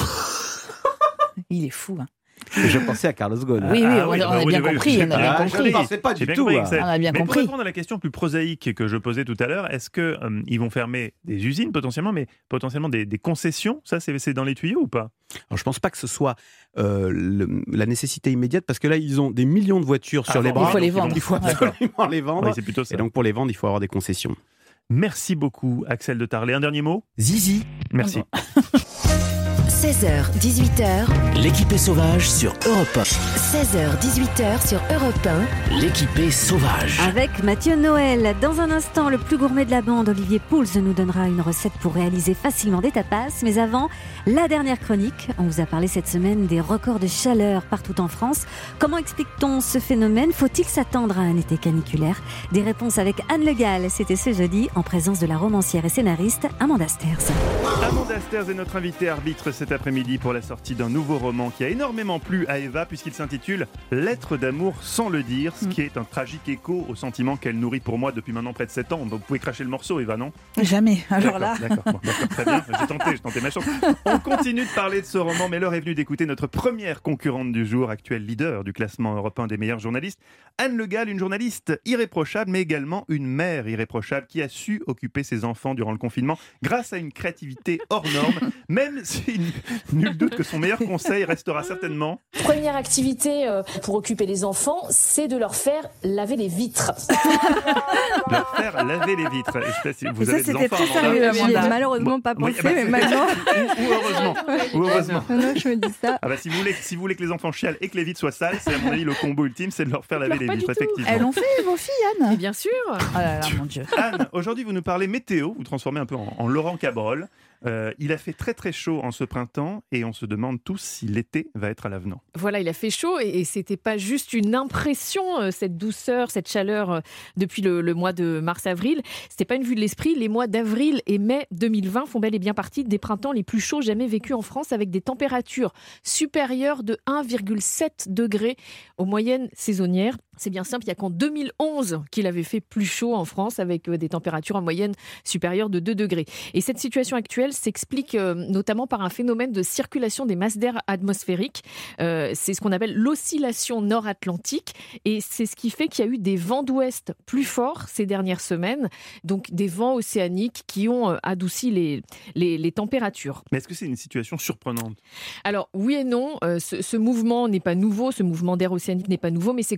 Il est fou, hein. Je pensais à Carlos Ghosn. Oui, oui, on, ah, on a oui, bien oui, compris. On a bien compris. Je ne pensais pas du tout. On a bien mais compris. Pour répondre à la question plus prosaïque que je posais tout à l'heure, est-ce qu'ils euh, vont fermer des usines potentiellement, mais potentiellement des, des concessions? Ça, c'est, c'est dans les tuyaux ou pas? Alors, je ne pense pas que ce soit euh, le, la nécessité immédiate, parce que là, ils ont des millions de voitures ah, sur les bras. Il faut les vendre. Il faut absolument les vendre. Oui, c'est plutôt ça. Et donc, pour les vendre, il faut avoir des concessions. Merci beaucoup, Axel de Tarlet. Un dernier mot? Zizi. Merci. seize heures, dix-huit heures. L'équipée sauvage sur Europe un. seize heures, dix-huit heures sur Europe un. L'équipée sauvage. Avec Mathieu Noël. Dans un instant, le plus gourmet de la bande, Olivier Pouls, nous donnera une recette pour réaliser facilement des tapas. Mais avant, la dernière chronique. On vous a parlé cette semaine des records de chaleur partout en France. Comment explique-t-on ce phénomène? Faut-il s'attendre à un été caniculaire? Des réponses avec Anne Le Gall. C'était ce jeudi, en présence de la romancière et scénariste Amanda Sters. Amanda Sters est notre invitée arbitre cet après-midi pour la sortie d'un nouveau roman qui a énormément plu à Eva puisqu'il s'intitule « Lettre d'amour sans le dire », ce qui est un tragique écho au sentiment qu'elle nourrit pour moi depuis maintenant près de sept ans. Donc vous pouvez cracher le morceau, Eva, non? Jamais, alors d'accord, là... D'accord, bon, d'accord, très bien, j'ai tenté, j'ai tenté ma chance. On continue de parler de ce roman, mais l'heure est venue d'écouter notre première concurrente du jour, actuelle leader du classement européen des meilleurs journalistes, Anne Le Gall, une journaliste irréprochable, mais également une mère irréprochable qui a su occuper ses enfants durant le confinement grâce à une créativité hors norme, même si nul doute que son meilleur conseil restera certainement... Première activité euh, pour occuper les enfants, c'est de leur faire laver les vitres. Leur faire laver les vitres. Je sais pas si vous ça, avez des enfants. Très sérieux, j'y ai malheureusement pas pensé, oui, bah, mais maintenant... Ou, ou heureusement. Ou heureusement. Non, je me dis ça. Ah bah, si, vous voulez, si vous voulez que les enfants chialent et que les vitres soient sales, c'est à mon avis le combo ultime, c'est de leur faire laver les vitres, effectivement. Elles l'ont fait, vos filles, Anne? Et bien sûr. Oh là là, mon Dieu. Anne, aujourd'hui, vous nous parlez météo, vous transformez un peu en, en Laurent Cabrol. Euh, il a fait très très chaud en ce printemps et on se demande tous si l'été va être à l'avenant. Voilà, il a fait chaud et, et c'était pas juste une impression, euh, cette douceur, cette chaleur euh, depuis le, le mois de mars-avril. C'était pas une vue de l'esprit. Les mois d'avril et mai deux mille vingt font bel et bien partie des printemps les plus chauds jamais vécus en France, avec des températures supérieures de un virgule sept degrés aux moyennes saisonnières. C'est bien simple, il n'y a qu'en deux mille onze qu'il avait fait plus chaud en France, avec des températures en moyenne supérieures de deux degrés. Et cette situation actuelle s'explique euh, notamment par un phénomène de circulation des masses d'air atmosphériques. Euh, c'est ce qu'on appelle l'oscillation nord-atlantique. Et c'est ce qui fait qu'il y a eu des vents d'ouest plus forts ces dernières semaines. Donc des vents océaniques qui ont euh, adouci les, les, les températures. Mais est-ce que c'est une situation surprenante? Alors oui et non. Euh, ce, ce mouvement n'est pas nouveau. Ce mouvement d'air océanique n'est pas nouveau. Mais ses conséquences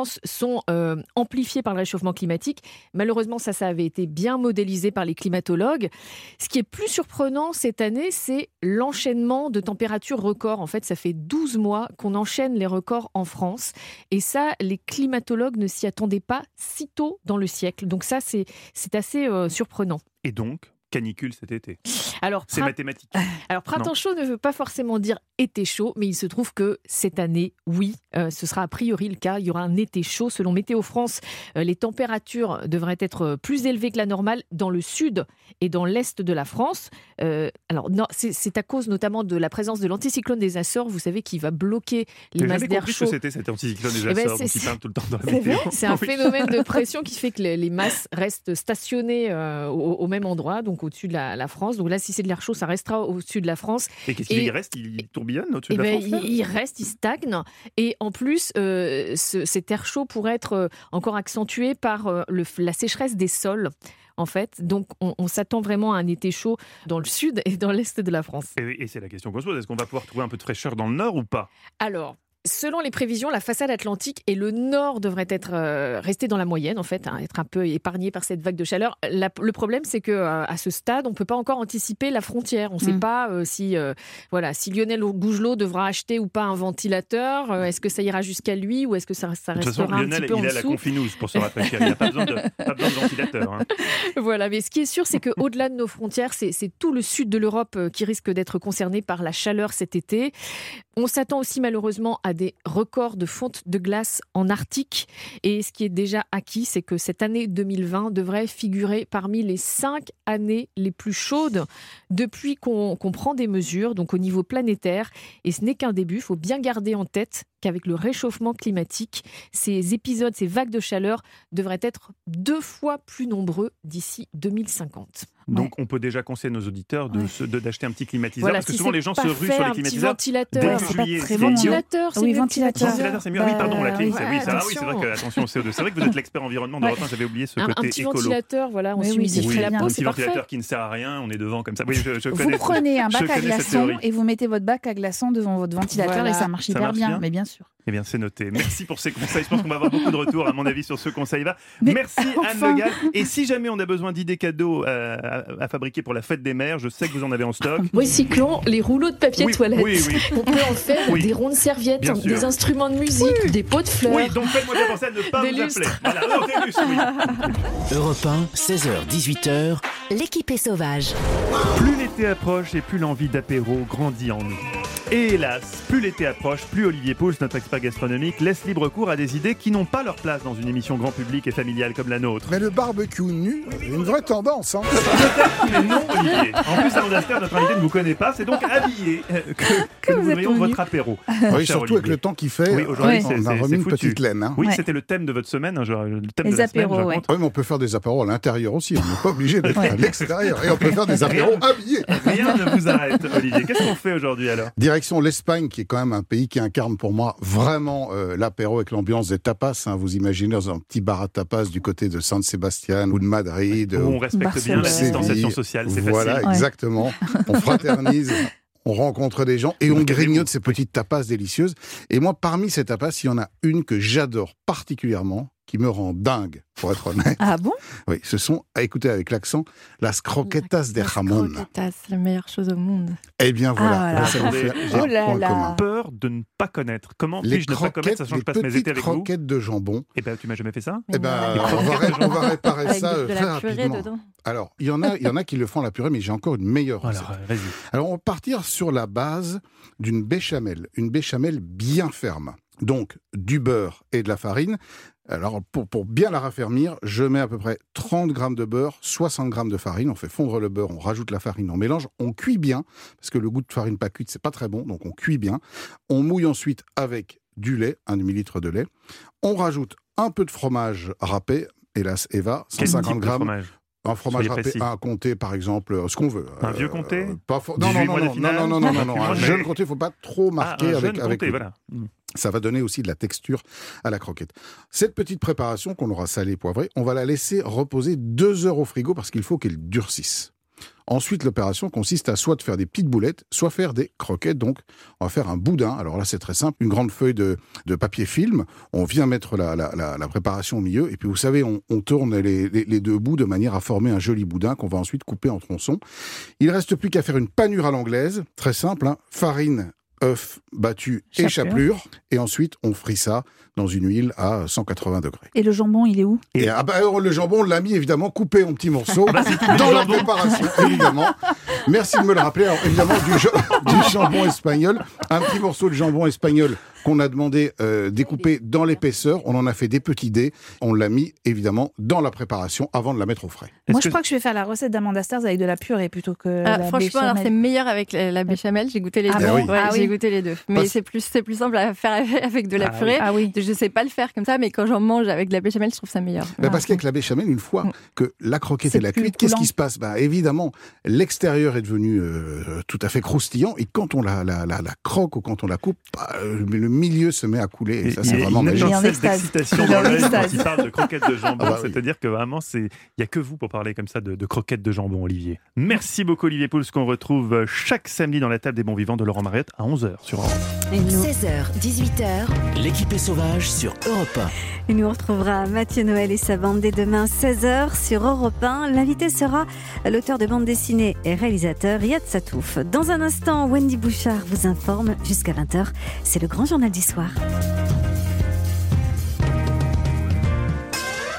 conséquences sont euh, amplifiées par le réchauffement climatique. Malheureusement, ça, ça avait été bien modélisé par les climatologues. Ce qui est plus surprenant cette année, c'est l'enchaînement de températures records. En fait, ça fait douze mois qu'on enchaîne les records en France. Et ça, les climatologues ne s'y attendaient pas si tôt dans le siècle. Donc ça, c'est, c'est assez euh, surprenant. Et donc, canicule cet été. Alors, c'est prin- mathématique. Alors, printemps Non. chaud ne veut pas forcément dire été chaud, mais il se trouve que cette année, oui, euh, ce sera a priori le cas. Il y aura un été chaud. Selon Météo France, euh, les températures devraient être plus élevées que la normale dans le sud et dans l'est de la France. Euh, alors, non, c'est, c'est à cause notamment de la présence de l'anticyclone des Açores, vous savez, qui va bloquer les J'ai masses jamais d'air compris chaud. ce que c'était cet anticyclone des Eh ben, Açores c'est- dont il parle tout le temps dans la C'est météo. vrai, c'est un Oui. phénomène de pression qui fait que les, les masses restent stationnées euh, au, au même endroit, donc au-dessus de la, la France. Donc là, si c'est de l'air chaud, ça restera au-dessus de la France. Et qu'est-ce qu'il Et- y reste Il tourbillonne au-dessus Eh de la ben, France là il, il reste, il stagne. Et en plus, euh, ce- cet air chaud pourrait être euh, encore accentué par euh, le, la sécheresse des sols. En fait, donc on, on s'attend vraiment à un été chaud dans le sud et dans l'est de la France. Et, et c'est la question qu'on se pose. Est-ce qu'on va pouvoir trouver un peu de fraîcheur dans le nord ou pas? Alors, selon les prévisions, la façade atlantique et le nord devraient être euh, restés dans la moyenne, en fait, hein, être un peu épargnés par cette vague de chaleur. La- le problème, c'est que euh, à ce stade, on ne peut pas encore anticiper la frontière. On ne sait Mm. pas euh, si, euh, voilà, si Lionel Gougelot devra acheter ou pas un ventilateur. Euh, est-ce que ça ira jusqu'à lui ou est-ce que ça, ça De toute façon, restera un Lionel, petit peu en il a la dessous? confineuse pour se rafraîchir. Il n'a pas besoin de, pas besoin de ventilateur. hein. Voilà, mais ce qui est sûr, c'est qu'au-delà de nos frontières, c'est, c'est tout le sud de l'Europe euh, qui risque d'être concerné par la chaleur cet été. On s'attend aussi malheureusement à des records de fonte de glace en Arctique. Et ce qui est déjà acquis, c'est que cette année deux mille vingt devrait figurer parmi les cinq années les plus chaudes depuis qu'on, qu'on prend des mesures, donc au niveau planétaire. Et ce n'est qu'un début. Il faut bien garder en tête qu'avec le réchauffement climatique, ces épisodes, ces vagues de chaleur devraient être deux fois plus nombreux d'ici deux mille cinquante. Donc, on peut déjà conseiller à nos auditeurs de, se- de- d'acheter un petit climatiseur Voilà, parce que si souvent c'est les gens pas se ruent fait, sur un les petit climatiseurs. ventilateur, début c'est pas juillet, très c'est bon. idiot. Ventilateur, c'est Oui, mieux ventilateur. Ventilateur, c'est mieux. Oui, Bah, pardon, la clim, c'est, oui, ça, ah oui, c'est attention. vrai que attention au C O deux. C'est vrai que vous êtes l'expert environnement de Ouais. l'Europe un, j'avais oublié ce Un, un côté petit écolo. ventilateur, voilà, on Mais oui, s'humidifie c'est la bien. peau, un c'est petit parfait. ventilateur qui ne sert à rien, on est devant comme ça. Oui, je, je Vous connais, prenez un je bac à connais cette glaçons théorie. et vous mettez votre bac à glaçons devant votre ventilateur Voilà. et ça marche Ça hyper marche bien. bien Mais bien sûr. Eh bien, c'est noté. Merci pour ces conseils. Je pense qu'on va avoir beaucoup de retours, à mon avis, sur ce conseil-là. Mais Merci, Anne enfin. Le Gall. Et si jamais on a besoin d'idées cadeaux euh, à, à fabriquer pour la fête des mères, je sais que vous en avez en stock. Recyclons les rouleaux de papier Oui, toilette. oui, oui. On peut en faire Oui. des rondes serviettes, Bien sûr. des instruments de musique, des pots de fleurs. Oui, donc faites-moi bien penser à ne pas Des vous lustres. appeler. Voilà, non, des lustres, oui. Europe un, seize heures dix-huit heures. L'équipe est sauvage. Plus l'été approche et plus l'envie d'apéro grandit en nous. Et hélas, plus l'été approche, plus Olivier Pouls, notre expert gastronomique, laisse libre cours à des idées qui n'ont pas leur place dans une émission grand public et familiale comme la nôtre. Mais le barbecue nu, une vraie tendance. Hein. Mais non, Olivier. En plus, Arnaud Daster, notre invité, ne vous connaît pas. C'est donc habillé euh, que, que nous vous êtes voudrions venu. votre apéro. Oui, cher surtout avec Olivier. le temps qu'il fait. Oui, aujourd'hui, euh, c'est- on a c'est- remis c'est une foutu. petite laine. Hein. Oui, Ouais. c'était le thème de votre semaine, hein, genre, le thème Les de la semaine, apéros, je ouais. compte. Oui, mais on peut faire des apéros à l'intérieur aussi. On n'est pas obligé d'être à l'extérieur. Et on peut faire des apéros habillés. Rien ne vous arrête, Olivier. Qu'est-ce qu'on fait aujourd'hui alors? Direction l'Espagne, qui est quand même un pays qui incarne pour moi vraiment euh, l'apéro avec l'ambiance des tapas. Hein. Vous imaginez dans un petit bar à tapas du côté de San Sebastian ou de Madrid. Où on respecte bien la Séville. distanciation sociale, c'est Voilà, facile. exactement. On fraternise. On rencontre des gens et on Donc, grignote ces petites tapas délicieuses. Et moi, parmi ces tapas, il y en a une que j'adore particulièrement, qui me rend dingue, pour être honnête. Ah bon? Oui, ce sont, à écouter avec l'accent, las croquetas de jamón. Croquetas, c'est la meilleure chose au monde. Eh bien voilà, Ah, là, ça nous attendez, fait j'ai un oh là point là. commun. Peur de ne pas connaître. Comment Les puis-je ne pas connaître, croquettes, sachant que les je passe mes petites étés avec vous? croquettes de jambon. Eh ben, tu m'as jamais fait ça? Eh ben, Les on va, croquettes de on va réparer Avec ça de, euh, de très la purée rapidement. dedans. Alors, il y en a, il y en a qui le font à la purée, mais j'ai encore une meilleure recette. Alors, euh, vas-y. Alors, on va partir sur la base d'une béchamel, une béchamel bien ferme. Donc, du beurre et de la farine. Alors, pour, pour bien la raffermir, je mets à peu près trente grammes de beurre, soixante grammes de farine. On fait fondre le beurre, on rajoute la farine, on mélange, on cuit bien, parce que le goût de farine pas cuite, c'est pas très bon, donc on cuit bien. On mouille ensuite avec du lait, un demi-litre de lait. On rajoute un peu de fromage râpé, hélas Eva, Quel cent type cinquante de grammes. fromage? Un fromage Soyez râpé, précis. un comté par exemple, euh, ce qu'on veut. Un vieux comté? pas for- Non, non, dix-huit non, mois non, d'affinage? non, non, non, non, non, Moi, un mais- jeune comté, il ne faut pas trop marquer Ah, un avec, jeune avec comté, lui. voilà. Mm. Ça va donner aussi de la texture à la croquette. Cette petite préparation qu'on aura salée, poivrée, on va la laisser reposer deux heures au frigo parce qu'il faut qu'elle durcisse. Ensuite, l'opération consiste à soit de faire des petites boulettes, soit faire des croquettes. Donc, on va faire un boudin. Alors là, c'est très simple. Une grande feuille de, de papier film. On vient mettre la, la, la, la préparation au milieu. Et puis, vous savez, on, on tourne les, les, les deux bouts de manière à former un joli boudin qu'on va ensuite couper en tronçons. Il ne reste plus qu'à faire une panure à l'anglaise. Très simple, hein. Farine, œufs battus et chapelure. Et ensuite, on frit ça dans une huile à cent quatre-vingts degrés. Et le jambon, il est où? Et ah bah, le jambon, on l'a mis évidemment coupé en petits morceaux dans la préparation, évidemment. Merci de me le rappeler. Alors, évidemment, du, du jambon espagnol. Un petit morceau de jambon espagnol qu'on a demandé euh, découper dans l'épaisseur. On en a fait des petits dés. On l'a mis, évidemment, dans la préparation avant de la mettre au frais. Moi, je crois que je vais faire la recette d'Amanda Stars avec de la purée plutôt que ah, la franchement, béchamel. Alors c'est meilleur avec la, la béchamel. J'ai goûté les ah deux. Bon Ouais, ah j'ai oui. goûté les deux. Mais Parce... c'est plus, c'est plus simple à faire avec de la ah purée. Oui. Ah oui. Je sais pas le faire comme ça, mais quand j'en mange avec de la béchamel, je trouve ça meilleur. Bah parce qu'avec la béchamel, une fois que la croquette C'est est la plus cuite, qu'est-ce coulant. qui se passe? Bah évidemment, l'extérieur est devenu euh, tout à fait croustillant et quand on la, la, la, la croque ou quand on la coupe, bah, le milieu se met à couler. Et, et ça, c'est vraiment une magique. étincelle d'excitation dans l'œil quand il parle de croquettes de jambon. Ah bah oui. C'est-à-dire que vraiment, il n'y a que vous pour parler comme ça de, de croquettes de jambon, Olivier. Merci beaucoup, Olivier Pouls, qu'on retrouve chaque samedi dans la table des bons vivants de Laurent Mariotte à onze heures sur Europe. seize heures, dix-huit heures. L'équipée sauvage sur Europe un. Et nous retrouvera Mathieu Noël et sa bande dès demain seize heures sur Europe un. L'invité sera l'auteur de bande dessinée et réalisateur Riyad Satouf. Dans un instant, Wendy Bouchard vous informe jusqu'à vingt heures. C'est le grand journal du soir.